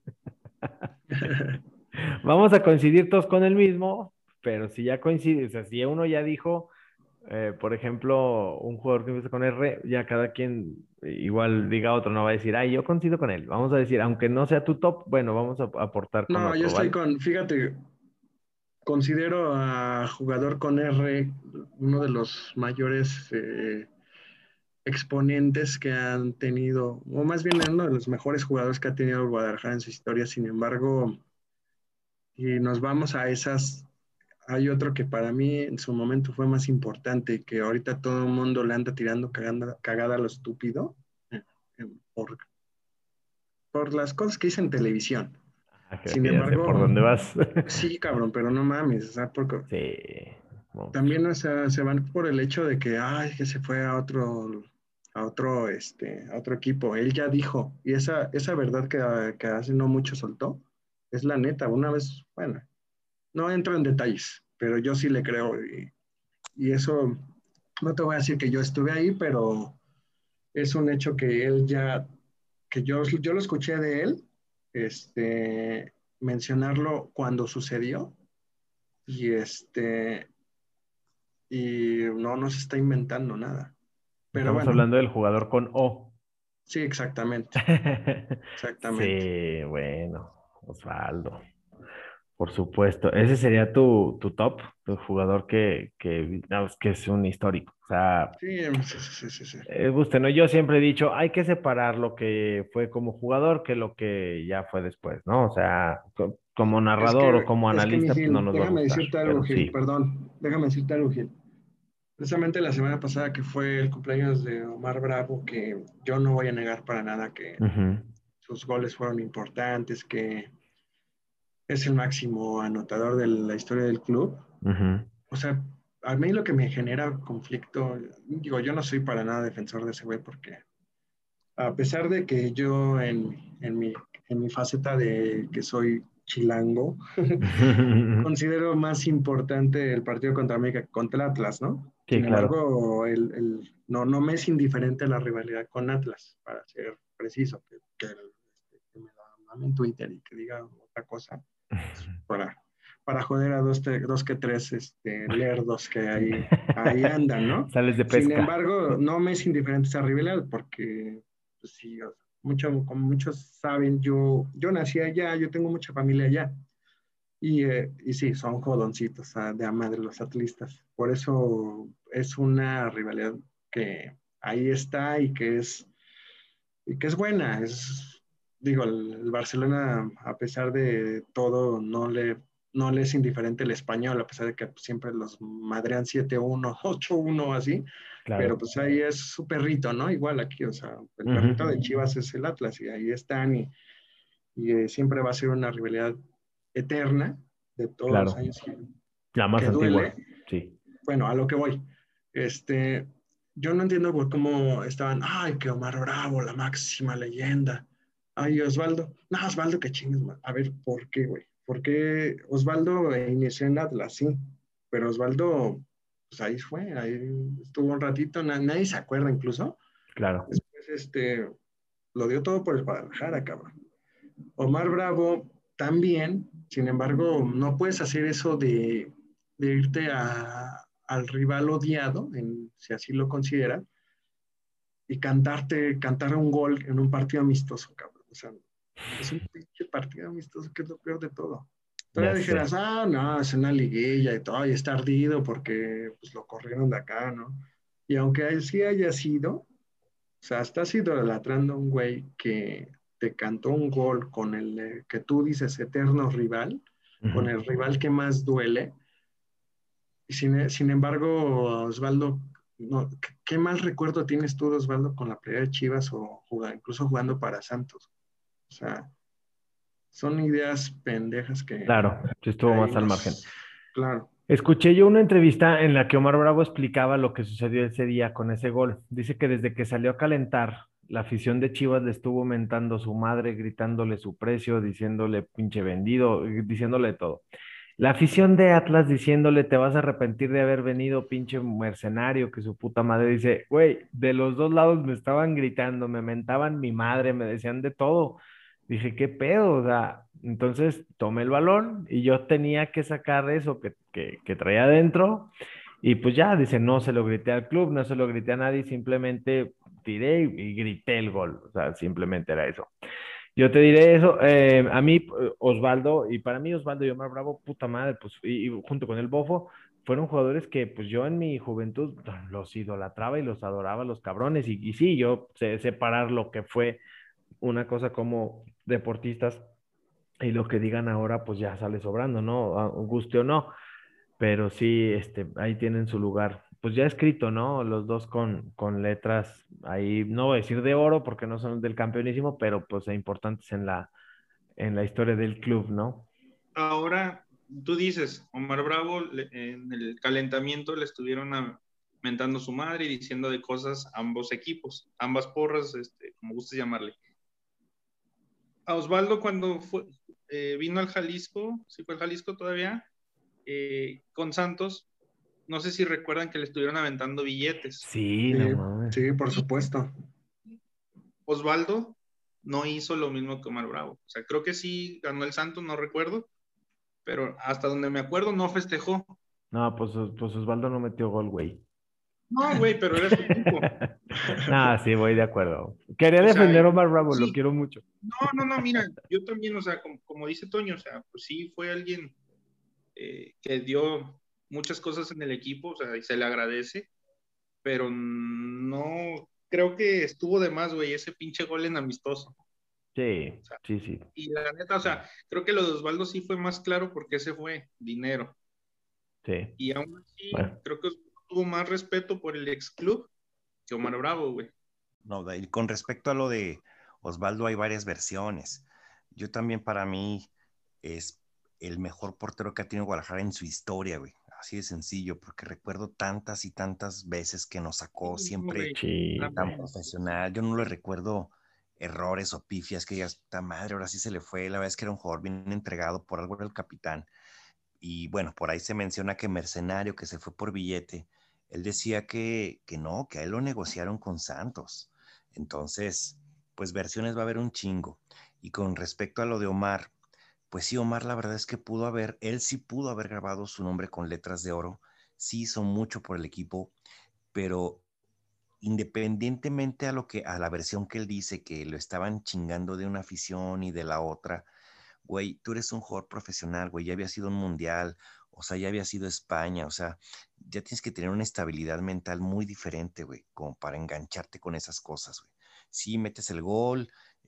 Vamos a coincidir todos con el mismo, pero si ya coincide, o sea, si uno ya dijo, por ejemplo, un jugador que empieza con R, ya cada quien igual diga otro, no va a decir, ay, yo coincido con él. Vamos a decir, aunque no sea tu top, bueno, vamos a aportar con No, yo otro, estoy ¿vale? con, fíjate, considero a jugador con R uno de los mayores exponentes que han tenido, o más bien uno de los mejores jugadores que ha tenido el Guadalajara en su historia. Sin embargo, y nos vamos a esas, hay otro que para mí en su momento fue más importante y que ahorita todo el mundo le anda tirando cagada a lo estúpido eh, por, por las cosas que hice en televisión. Ah, creo Sin que ya sé por embargo, dónde vas. sí, cabrón, pero no mames, o sea, porque Sí, monstruo. también, o sea, se van por el hecho de que, ay, que se fue a otro equipo. Él ya dijo, y esa verdad que hace no mucho soltó, es la neta. Una vez, bueno, no entro en detalles, pero yo sí le creo. Y eso, no te voy a decir que yo estuve ahí, pero es un hecho que él ya, que yo lo escuché de él, mencionarlo cuando sucedió. Y y no se está inventando nada. Pero Estamos bueno, hablando del jugador con O. sí, exactamente, exactamente. Sí, bueno, Osvaldo. Por supuesto, ese sería tu top, tu jugador no, es que es un histórico. O sea, Sí, sí, sí, sí, sí. guste, ¿no? Yo siempre he dicho, hay que separar lo que fue como jugador que lo que ya fue después, ¿no? O sea, como narrador o como Es que, mi analista, pues no Gil, nos va a déjame gustar, decirte algo, pero Gil, sí. perdón, déjame decirte algo, Gil. Precisamente la semana pasada que fue el cumpleaños de Omar Bravo, que yo no voy a negar para nada que Ujú, sus goles fueron importantes, que es el máximo anotador de la historia del club. ujú. O sea, a mí lo que me genera conflicto, digo, yo no soy para nada defensor de ese güey porque a pesar de que yo en mi faceta de que soy chilango, considero más importante el partido contra América que contra el Atlas, ¿no? Sí, Sin claro. embargo, no me es indiferente la rivalidad con Atlas, para ser preciso, que me la mame en Twitter y que diga otra cosa, para, para joder a dos que tres lerdos que ahí andan, ¿no? Sales de Sin pesca. embargo, no me es indiferente esa rivalidad porque, pues sí, o sea, como muchos saben, yo nací allá, yo tengo mucha familia allá. Y sí, son jodoncitos de a madre los atlistas. Por eso es una rivalidad que ahí está y que es buena. Digo, el Barcelona, a pesar de todo, no le es indiferente el español, a pesar de que siempre los madrean 7-1 8-1 así, pero Claro. pues ahí es su perrito, ¿no? Igual aquí, o sea, el perrito de Ujú, Chivas es el Atlas y ahí están y siempre va a ser una rivalidad eterna de todos los claro. años La más que antigua. duele. Sí. Bueno, a lo que voy. Este, yo no entiendo por cómo estaban, ay, que Omar Bravo, la máxima leyenda. Ay, Osvaldo. No, Osvaldo, que chingues, man. A ver, ¿por qué, güey? ¿Por qué Osvaldo inició en Atlas? Sí, pero Osvaldo, pues ahí fue, ahí estuvo un ratito, nadie se acuerda incluso. Claro. Después, lo dio todo por el Guadalajara, cabrón. Omar Bravo también, sin embargo, no puedes hacer eso de irte al rival odiado, si así lo consideran, y cantar un gol en un partido amistoso, cabrón. O sea, es un pinche partido amistoso que es lo peor de todo. Ya Todavía dijeras, sé. no, es una liguilla y todo, y está ardido porque pues, lo corrieron de acá, ¿no? Y aunque así haya sido, o sea, estás idolatrando a un güey que te cantó un gol con el que tú dices eterno rival, con Ujú. el rival que más duele. Y sin embargo, Osvaldo no, ¿qué mal recuerdo tienes tú, Osvaldo, con la playera de Chivas o incluso jugando para Santos? O sea, son ideas pendejas Claro, sí que estuvo ahí más al margen. nos... Claro, Escuché yo una entrevista en la que Omar Bravo explicaba lo que sucedió ese día con ese gol. Dice que desde que salió a calentar, la afición de Chivas le estuvo mentando su madre, gritándole su precio, diciéndole pinche vendido, diciéndole todo. La afición de Atlas diciéndole te vas a arrepentir de haber venido, pinche mercenario, que su puta madre dice, güey, de los dos lados me estaban gritando, me mentaban mi madre, me decían de todo. Dije, ¿qué pedo? O sea, entonces tomé el balón y yo tenía que sacar eso que traía adentro y pues ya, dice, no se lo grité al club, no se lo grité a nadie, simplemente tiré y grité el gol. O sea, simplemente era eso. Yo te diré eso. A mí, Osvaldo, y para mí Osvaldo y Omar Bravo, puta madre, pues, y junto con el Bofo, fueron jugadores que, pues, yo en mi juventud los idolatraba y los adoraba, los cabrones. Y sí, yo sé separar lo que fue una cosa como deportistas y lo que digan ahora, pues ya sale sobrando, ¿no? Guste o no, pero sí, ahí tienen su lugar. Pues ya escrito, ¿no? Los dos con letras ahí, no voy a decir de oro porque no son del campeonísimo, pero pues importantes en la historia del club, ¿no? Ahora, tú dices, Omar Bravo en el calentamiento le estuvieron mentando su madre y diciendo de cosas a ambos equipos, ambas porras, como gustes llamarle. A Osvaldo cuando vino al Jalisco, si fue al Jalisco todavía, con Santos, no sé si recuerdan que le estuvieron aventando billetes. Sí, sí, no mames. sí, por Y supuesto. Osvaldo no hizo lo mismo que Omar Bravo. O sea, creo que sí ganó el Santos, no recuerdo, pero hasta donde me acuerdo no festejó. No, pues Osvaldo no metió gol, güey. No, güey, pero era su equipo. No, sí, voy de acuerdo. Quería O sea, defender a Omar Bravo, lo sí. quiero mucho. No, mira, yo también, o sea, como dice Toño, o sea, pues sí fue alguien que dio muchas cosas en el equipo, o sea, y se le agradece, pero no, creo que estuvo de más, güey, ese pinche gol en amistoso. Sí, O sea, sí, sí. y la neta, o sea, creo que lo de Osvaldo sí fue más claro porque ese fue dinero. Sí. Y aún así, Bueno, creo que tuvo más respeto por el ex club que Omar Bravo, güey. No, y con respecto a lo de Osvaldo, hay varias versiones. Yo también, para mí, es el mejor portero que ha tenido Guadalajara en su historia, güey. Así de sencillo, porque recuerdo tantas y tantas veces que nos sacó Sí, no, siempre güey. sí, tan güey. profesional. Yo no le recuerdo errores o pifias que digas, puta madre, ahora sí se le fue. La verdad es que era un jugador bien entregado, por algo era el capitán. Y bueno, por ahí se menciona que Mercenario, que se fue por billete, él decía que no, que a él lo negociaron con Santos. Entonces, pues versiones va a haber un chingo. Y con respecto a lo de Omar, pues sí, Omar, la verdad es que él sí pudo haber grabado su nombre con letras de oro, sí hizo mucho por el equipo, pero independientemente a la versión que él dice que lo estaban chingando de una afición y de la otra, güey, tú eres un jugador profesional, güey, ya había sido un mundial, o sea, ya había sido España, o sea, ya tienes que tener una estabilidad mental muy diferente, güey, como para engancharte con esas cosas, güey. Sí, metes el gol,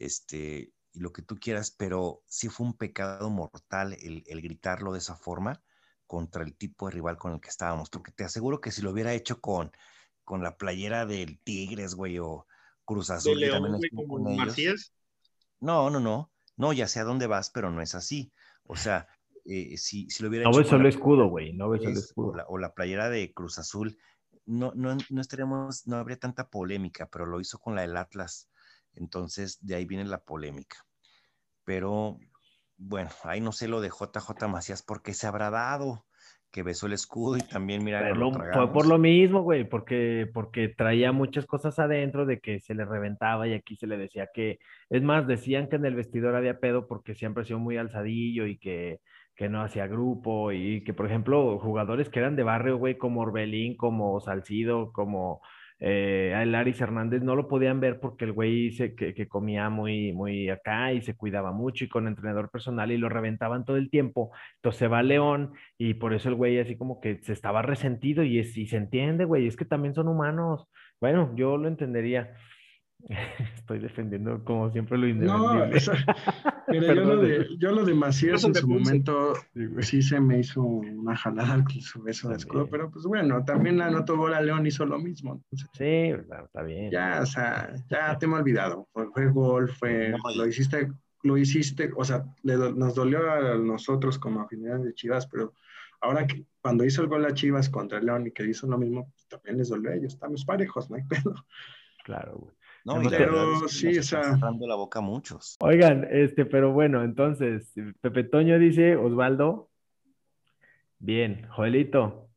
y lo que tú quieras, pero sí fue un pecado mortal el gritarlo de esa forma contra el tipo de rival con el que estábamos, porque te aseguro que si lo hubiera hecho con la playera del Tigres, güey, o Cruz De Azul, que León, también güey, estuvo como con ellos, Macías. no, no, no, no, ya sé a dónde vas, pero no es así. O sea, si lo hubiera No hecho ves con solo la escudo, playera güey. de No ves solo Tigres escudo. o la playera de Cruz Azul, no estaríamos, no habría tanta polémica, pero lo hizo con la del Atlas. Entonces, de ahí viene la polémica. Pero, bueno, ahí no sé lo de JJ Macías, porque se habrá dado que besó el escudo y también, mira, nos lo Fue por lo tragamos. mismo, güey, porque traía muchas cosas adentro de que se le reventaba y aquí se le decía que, es más, decían que en el vestidor había pedo porque siempre ha sido muy alzadillo y que no hacía grupo y que, por ejemplo, jugadores que eran de barrio, güey, como Orbelín, como Salcido, como el Aris Hernández, no lo podían ver porque el güey que comía muy, muy acá y se cuidaba mucho y con entrenador personal y lo reventaban todo el tiempo. Entonces se va a León y por eso el güey así como que se estaba resentido y se entiende, güey, es que también son humanos. Bueno, yo lo entendería. Estoy defendiendo como siempre lo No, o indefendible. sea, mira, Perdón. yo lo de Yo Macías en su sobrepuse. momento Sí, güey. sí se me hizo una jalada con su beso de escudo, También. pero pues bueno, también anotó gol a León, hizo lo mismo. Entonces, Sí, está bien. ya, o sea, ya te me he olvidado. Fue gol, No, lo hiciste, o sea, nos dolió a nosotros como afinidad de Chivas, pero ahora que cuando hizo el gol a Chivas contra el León y que hizo lo mismo, pues también les dolió a ellos, estamos parejos, no hay pedo. Claro, güey. no, y Hemos la verdad es Pero que sí, nos o están sea, cerrando la boca a muchos. Oigan, pero bueno, entonces, Pepe Toño dice, Osvaldo, bien, Joelito.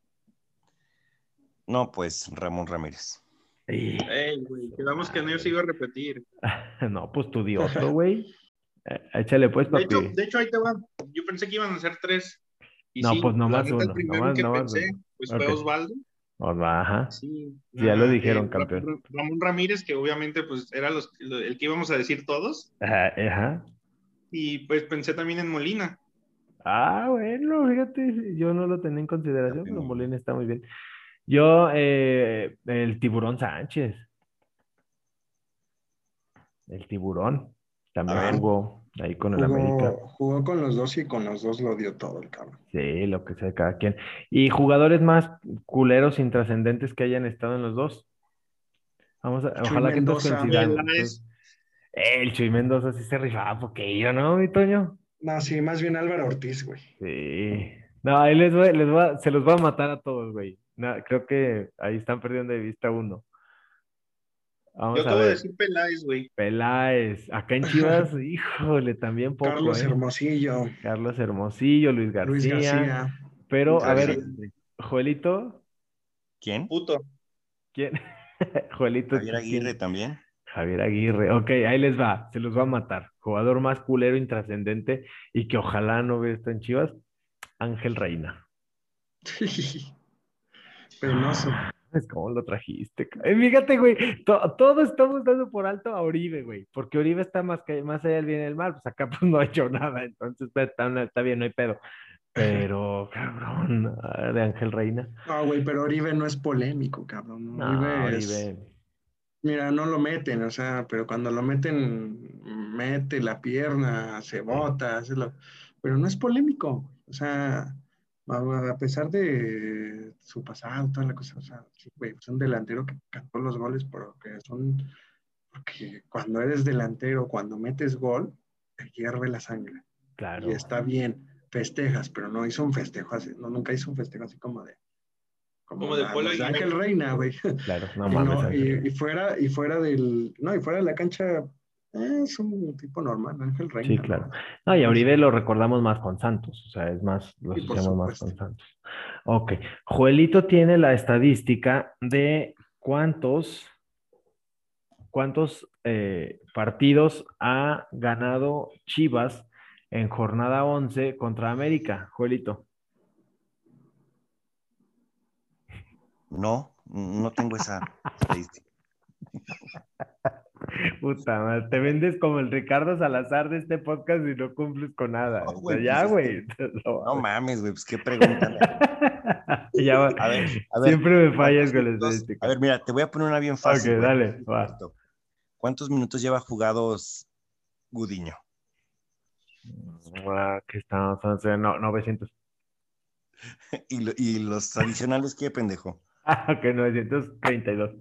No, pues Ramón Ramírez. Y- Ey, güey, su quedamos que no se madre. iba a repetir. No, pues tú di otro, güey. Échale pues, papi. De hecho, ahí te va. Yo pensé que iban a ser tres. Y No, pues sí, la nomás neta, el uno, primero en nomás, que nomás pensé, uno. pues fue Ok, Osvaldo. ajá. Sí, Sí, ya lo dijeron, campeón. Ramón Ramírez, que obviamente pues era el que íbamos a decir todos. Ajá, ajá. Y pues pensé también en Molina. Ah, bueno, fíjate, yo no lo tenía en consideración, Campeón pero Molina. Molina está muy bien. Yo, el Tiburón Sánchez, el Tiburón, A también ver, jugó ahí con el América. jugó con los dos y con los dos lo dio todo el cabrón. Sí, lo que sea cada quien. Y jugadores más culeros, intrascendentes que hayan estado en los dos. Chuy Ojalá que todos Mendoza, coincidan. Peláez. El Chuy Mendoza sí se rifaba poquillo, ¿no, mi Toño? no, sí, más bien Álvaro Ortiz, güey. Sí. No, ahí se los va a matar a todos, güey. No, creo que ahí están perdiendo de vista uno. Yo Vamos a acabo de ver. decir Peláez, güey. Peláez. Acá en Chivas, híjole, también poco, Carlos ¿eh? Hermosillo, Carlos Hermosillo, Luis Luis García. García, Pero, Luis a García. García. ver, Joelito, ¿quién? Puto. ¿quién? Joelito, Javier Aguirre ¿quién? también. Javier Aguirre. Ok, ahí les va. Se los va a matar. Jugador más culero, intrascendente y que ojalá no vea esto en Chivas. Ángel Reina. Penoso. Es como lo trajiste. Fíjate, güey, todo estamos dando por alto a Oribe, güey, porque Oribe está más allá del bien y el mal, pues acá pues no ha hecho nada, entonces está bien, no hay pedo. Pero, cabrón, de Ángel Reina. No, güey, pero Oribe no es polémico, cabrón. No, Oribe es, Oribe. mira, no lo meten, o sea, pero cuando lo meten, mete la pierna, se Sí, bota, pero no es polémico, o sea, a pesar de su pasado, toda la cosa, o sea, sí, güey, es un delantero que cantó los goles porque cuando eres delantero, cuando metes gol, te hierve la sangre. Y claro, está bien, festejas, pero no hizo un festejo así, no, nunca hizo un festejo así como Como de Polo los de Ángel Aguilera. Reina, güey. claro, no Y mames, no, Ángel y Reina. fuera de la cancha, es un tipo normal, Ángel Sí, Reina, claro. ¿no? No, y a No es- Oribe lo recordamos más con Santos, o sea, es más, lo y por asociamos más supuesto. con Santos. Ok, Joelito tiene la estadística de cuántos partidos ha ganado Chivas en jornada 11 contra América, Joelito. No, no tengo esa estadística. Puta madre, te vendes como el Ricardo Salazar de este podcast y no cumples con nada. No, O sea, güey, pues ya, es que, güey. No no mames. mames, güey, pues qué pregunta. Ya A ver, a ver, siempre me fallas ¿cuántos con la minutos? A estadística. ver, mira, te voy a poner una bien Ok, fácil, güey. dale, va. Esto. ¿Cuántos minutos lleva jugados Gudiño? Que estamos, no, 900. Y los adicionales, ¿qué pendejo? Ok, 932.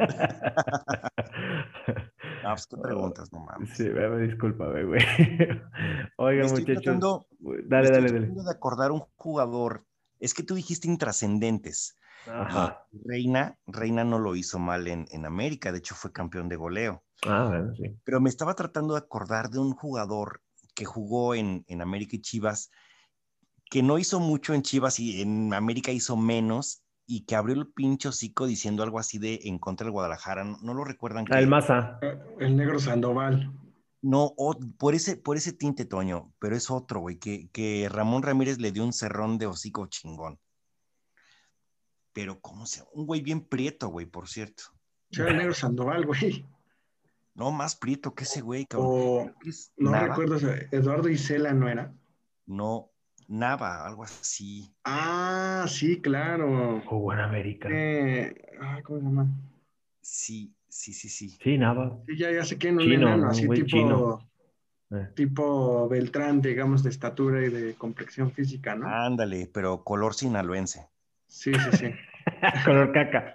Ah, pues qué preguntas, no Sí, mames. discúlpame, güey. Me Oigan, estoy muchachos, tratando, me dale, estoy dale, dale. tratando de acordar un jugador. Es que tú dijiste intrascendentes. Y Ajá. Reina no lo hizo mal en América, de hecho fue campeón de goleo. Ah, bueno, sí. Pero me estaba tratando de acordar de un jugador que jugó en América y Chivas, que no hizo mucho en Chivas y en América hizo menos, y que abrió el pincho hocico diciendo algo así de en contra del Guadalajara. No, no lo recuerdan Ah, el que, Maza. El negro Sandoval. no, por ese tinte, Toño, pero es otro, güey, que Ramón Ramírez le dio un cerrón de hocico chingón. Pero, ¿cómo se llama? Un güey bien prieto, güey, por cierto. Sí, era el negro Sandoval, güey. No, más prieto que ese güey, cabrón. O, Creo que es no Nava, recuerdo, o sea, Eduardo Isela no era. no, Nava, algo así. Ah, sí, claro. Jugó en América. ¿Cómo se llama? Sí, Sí, sí, sí. Sí, Nava. Sí, ya sé quién, un Chino, enano, ¿no? Un así güey chino. tipo Beltrán, digamos, de estatura y de complexión física, ¿no? Ándale, pero color sinaloense. Sí, sí, sí. Color caca.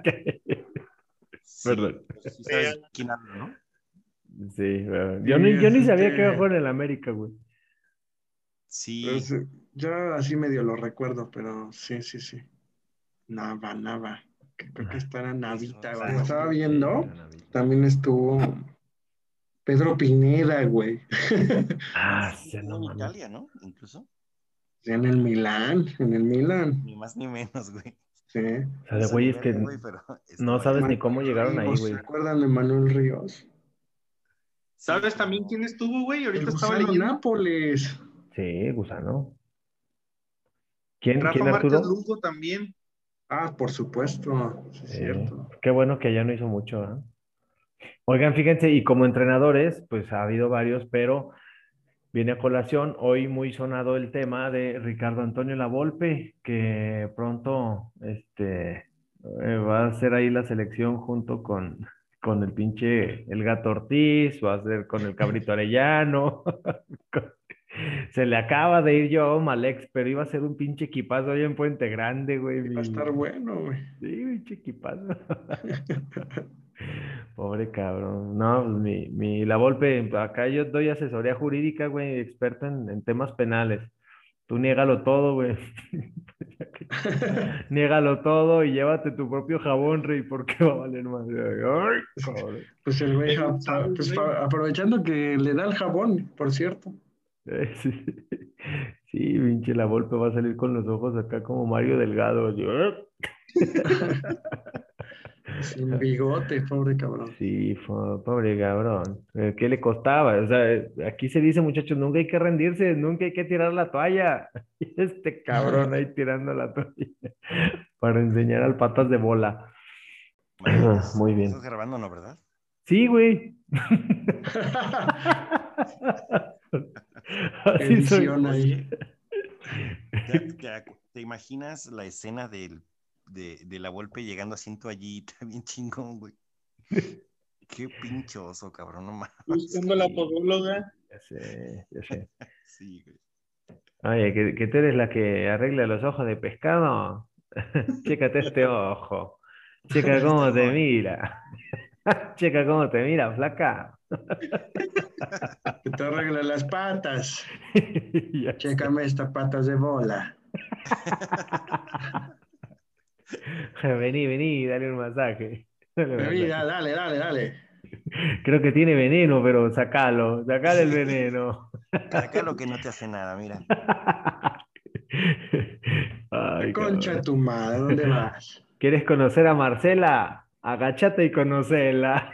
Sí, Perdón. pues sí sabes quién hablo, ¿no? Sí, Sí, yo es ni sabía que iba a jugar en el América, güey. Sí, pues, yo así medio lo recuerdo, pero sí, sí, sí. Nava, que creo que está en eso, Navita, güey. sí. Estaba Sí, viendo, la Navita. también estuvo Pedro Pineda, güey. Ah, Sí, sí, estuvo no en mames. Italia, ¿no? Incluso. En el Milan. Ni más ni menos, güey. Sí. O sea, No de hizo ni güeyes verga, que güey, pero no estuvo allá. sabes ni cómo Manuel llegaron ahí, Ríos, ¿se güey. acuerdan de Manuel Ríos? Sí, ¿Sabes también como quién estuvo, güey? El Ahorita estaba Gusano leyendo. Nápoles. Sí, gusano. Rafa ¿Quién, Márquez Arturo? Lugo también. Ah, por supuesto, sí es cierto. Qué bueno que ya no hizo mucho, ¿eh? Oigan, fíjense, y como entrenadores, pues ha habido varios, pero viene a colación hoy muy sonado el tema de Ricardo Antonio Lavolpe, que pronto va a hacer ahí la selección junto con el pinche El Gato Ortiz, va a ser con el Cabrito Arellano. Se le acaba de ir yo a Malex, pero iba a ser un pinche equipazo ahí en Puente Grande, güey. Va a estar bueno, güey. Sí, pinche equipazo. Pobre cabrón. No, pues la Volpe, acá yo doy asesoría jurídica, güey, experto en temas penales. Tú niégalo todo, güey. Niégalo todo y llévate tu propio jabón, rey, porque va a valer más. Ay, cabrón. Pues el güey, Él sabe, güey. aprovechando que le da el jabón, por cierto. Sí, sí, pinche la Volpe va a salir con los ojos acá como Mario Delgado. Así, Sin bigote, pobre cabrón. sí, pobre cabrón. ¿Qué le costaba? O sea, aquí se dice, muchachos, nunca hay que rendirse, nunca hay que tirar la toalla. Y este cabrón ahí tirando la toalla para enseñar al patas de bola. Imagínate, Muy ¿no estás bien. grabando, no, verdad? Sí, güey. Así soy. Edición ahí. Oye, ¿te imaginas la escena de la Volpe llegando así en toallita, bien chingón, güey? Qué pinchoso, cabrón, no mames. Buscando la Sí, podóloga. ya sé, ya sé. Sí, güey. Oye, que tú eres la que arregla los ojos de pescado. Chécate este ojo. Checa Este cómo te joven. mira. Checa cómo te mira, flaca. Que te arregle las patas. Ya sé. Chécame estas patas de bola. Vení, vení, dale un masaje. Dale un Mira, masaje. dale, dale, dale. Creo que tiene veneno, pero sacalo, sacale el veneno. Acá lo que no te hace nada, mira. La Ay, concha de cabrón. tu madre, ¿dónde vas? ¿Quieres conocer a Marcela? Agachate y conocela.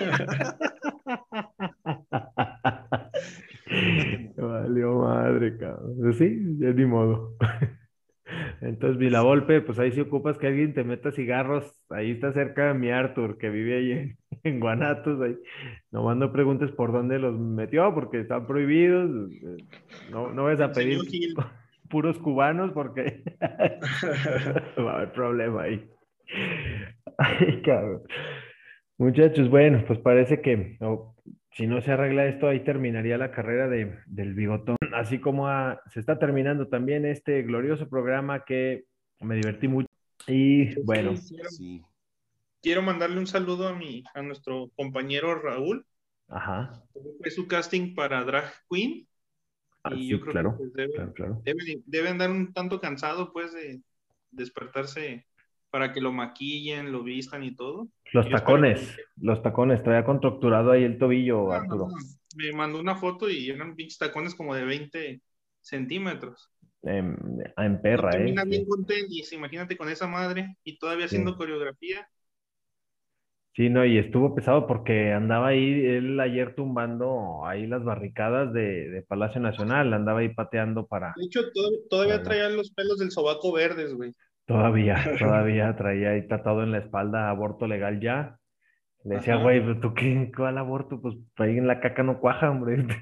Valió madre, cabrón. Pues sí, ya ni modo. Entonces, Vilavolpe, pues ahí si ocupas que alguien te meta cigarros, ahí está cerca de mi Arthur, que vive ahí en Guanatos, ahí. Nomás no preguntes por dónde los metió, porque están prohibidos. No, no vas Te a enseñó pedir Gil. puros cubanos porque va a haber problema ahí. Ay, cabrón. Muchachos, bueno, pues parece que si no se arregla esto, ahí terminaría la carrera del bigotón. Así como se está terminando también este glorioso programa que me divertí mucho. Y bueno, Sí, Sí. quiero mandarle un saludo a nuestro compañero Raúl. ajá, Fue su casting para Drag Queen y yo sí, creo que claro, pues, claro, claro. debe andar un tanto cansado pues de despertarse para que lo maquillen, lo vistan y todo. Yo espero que... Los tacones, traía contracturado ahí el tobillo, No, no, no. Arturo. Me mandó una foto y eran pinches tacones como de 20 centímetros. En, en No perra, termina bien sí. con tenis, imagínate con esa madre y todavía haciendo Sí. coreografía. Sí, no, y estuvo pesado porque andaba ahí, él ayer tumbando ahí las barricadas de Palacio Nacional, andaba ahí pateando De hecho, para todavía la... traía los pelos del sobaco verdes, güey. Todavía traía ahí tatuado en la espalda aborto legal ya. Le decía, Ajá. güey, ¿pero tú qué? ¿Cuál aborto? Pues ahí en la caca no cuaja, hombre.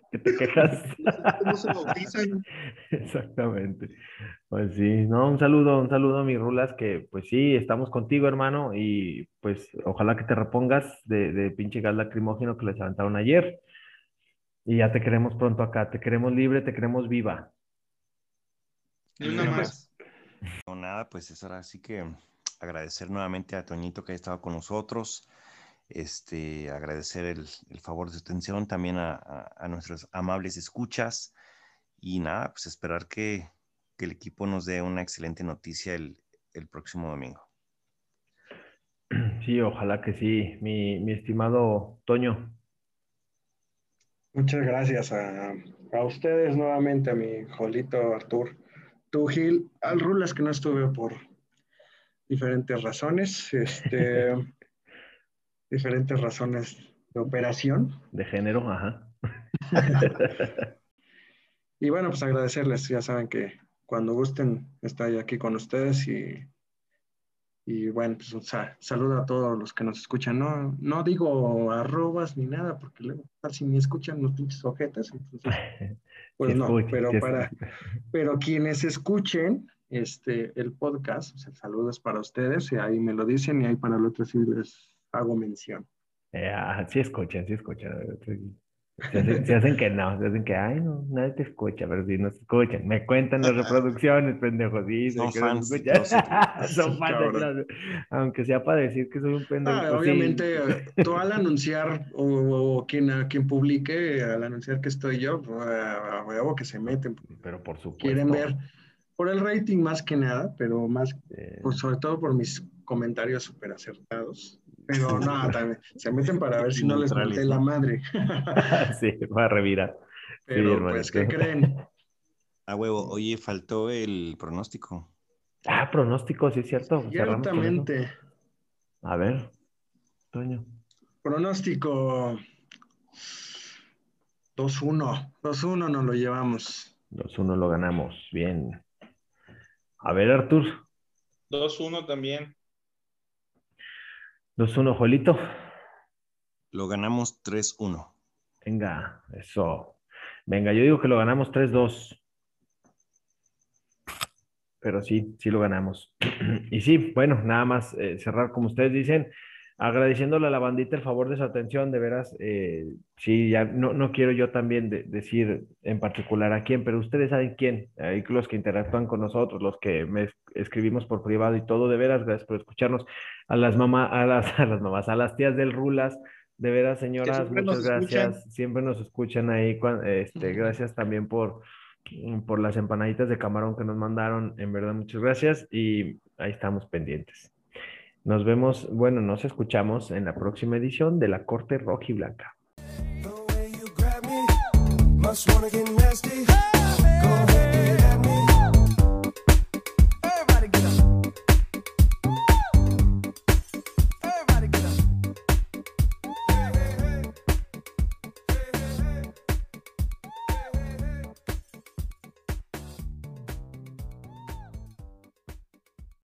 que te quejas. No se bautizan. Exactamente. Pues sí, no, un saludo, mi Rulas, que pues sí, estamos contigo, hermano, y pues ojalá que te repongas de pinche gas lacrimógeno que les aventaron ayer. Y ya te queremos pronto acá, te queremos libre, te queremos viva. Ni una más. No, nada, pues es ahora sí que agradecer nuevamente a Toñito que ha estado con nosotros, agradecer el favor de su atención también a nuestros amables escuchas y nada, pues esperar que el equipo nos dé una excelente noticia el próximo domingo. Sí, ojalá que sí, mi estimado Toño. Muchas gracias a ustedes nuevamente, a mi Jolito, Artur, tú, Gil, al Rulas que no estuve por diferentes razones, diferentes razones de operación. De género, ajá. Y bueno, pues agradecerles, ya saben que cuando gusten estoy aquí con ustedes y bueno, pues un saludo a todos los que nos escuchan. No, no digo arrobas ni nada, porque luego casi ni escuchan los pinches ojetas, entonces, Sí pues no, escucha, sí pero quienes escuchen el podcast, o sea, el saludo es para ustedes, y ahí me lo dicen, y ahí para el otro sí les hago mención. sí escuchan, sí escuchan. Se hacen que no, se hacen que, ay, no, nadie te escucha, pero sí nos escuchan. Me cuentan las reproducciones, pendejos, sí, sé Son que nos fans de escuchan. closet. Son Sí, fans de cabrón. clase. Aunque sea para decir que soy un pendejo, Ah, pues sí. obviamente, tú al anunciar, o quien publique, al anunciar que estoy yo, pues, a huevo que se meten, Pero por quieren supuesto. ver por el rating más que nada, pero más, eh, pues sobre todo por mis comentarios súper acertados. Pero no, también se meten para ver Y si no les menté neutrales, la ¿no? madre. sí, va a revirar. Sí, Pero pues, hermanito. ¿qué creen? A huevo, oye, faltó el pronóstico. Pronóstico, sí es cierto. Cerramos con eso. Ciertamente, A ver, Toño. pronóstico 2-1 nos lo llevamos. 2-1 lo ganamos. Bien. A ver, Artur. 2-1 también. 2-1, Jolito. Lo ganamos 3-1. Venga, eso. Venga, yo digo que lo ganamos 3-2. Pero sí, sí lo ganamos. Y sí, bueno, nada más cerrar como ustedes dicen, agradeciéndole a la bandita el favor de su atención, de veras, sí, ya no quiero yo también decir en particular a quién, pero ustedes saben quién, ahí los que interactúan con nosotros, los que escribimos por privado y todo, de veras, gracias por escucharnos, a las mamás, a las mamás, a las tías del Rulas, de veras, Que señoras, siempre nos muchas escuchan. gracias, siempre nos escuchan ahí, gracias también por las empanaditas de camarón que nos mandaron. En verdad, muchas gracias y ahí estamos pendientes. Nos vemos, bueno, nos escuchamos en la próxima edición de La Corte Rojiblanca. The way you grab me, must wanna get nasty. Go ahead.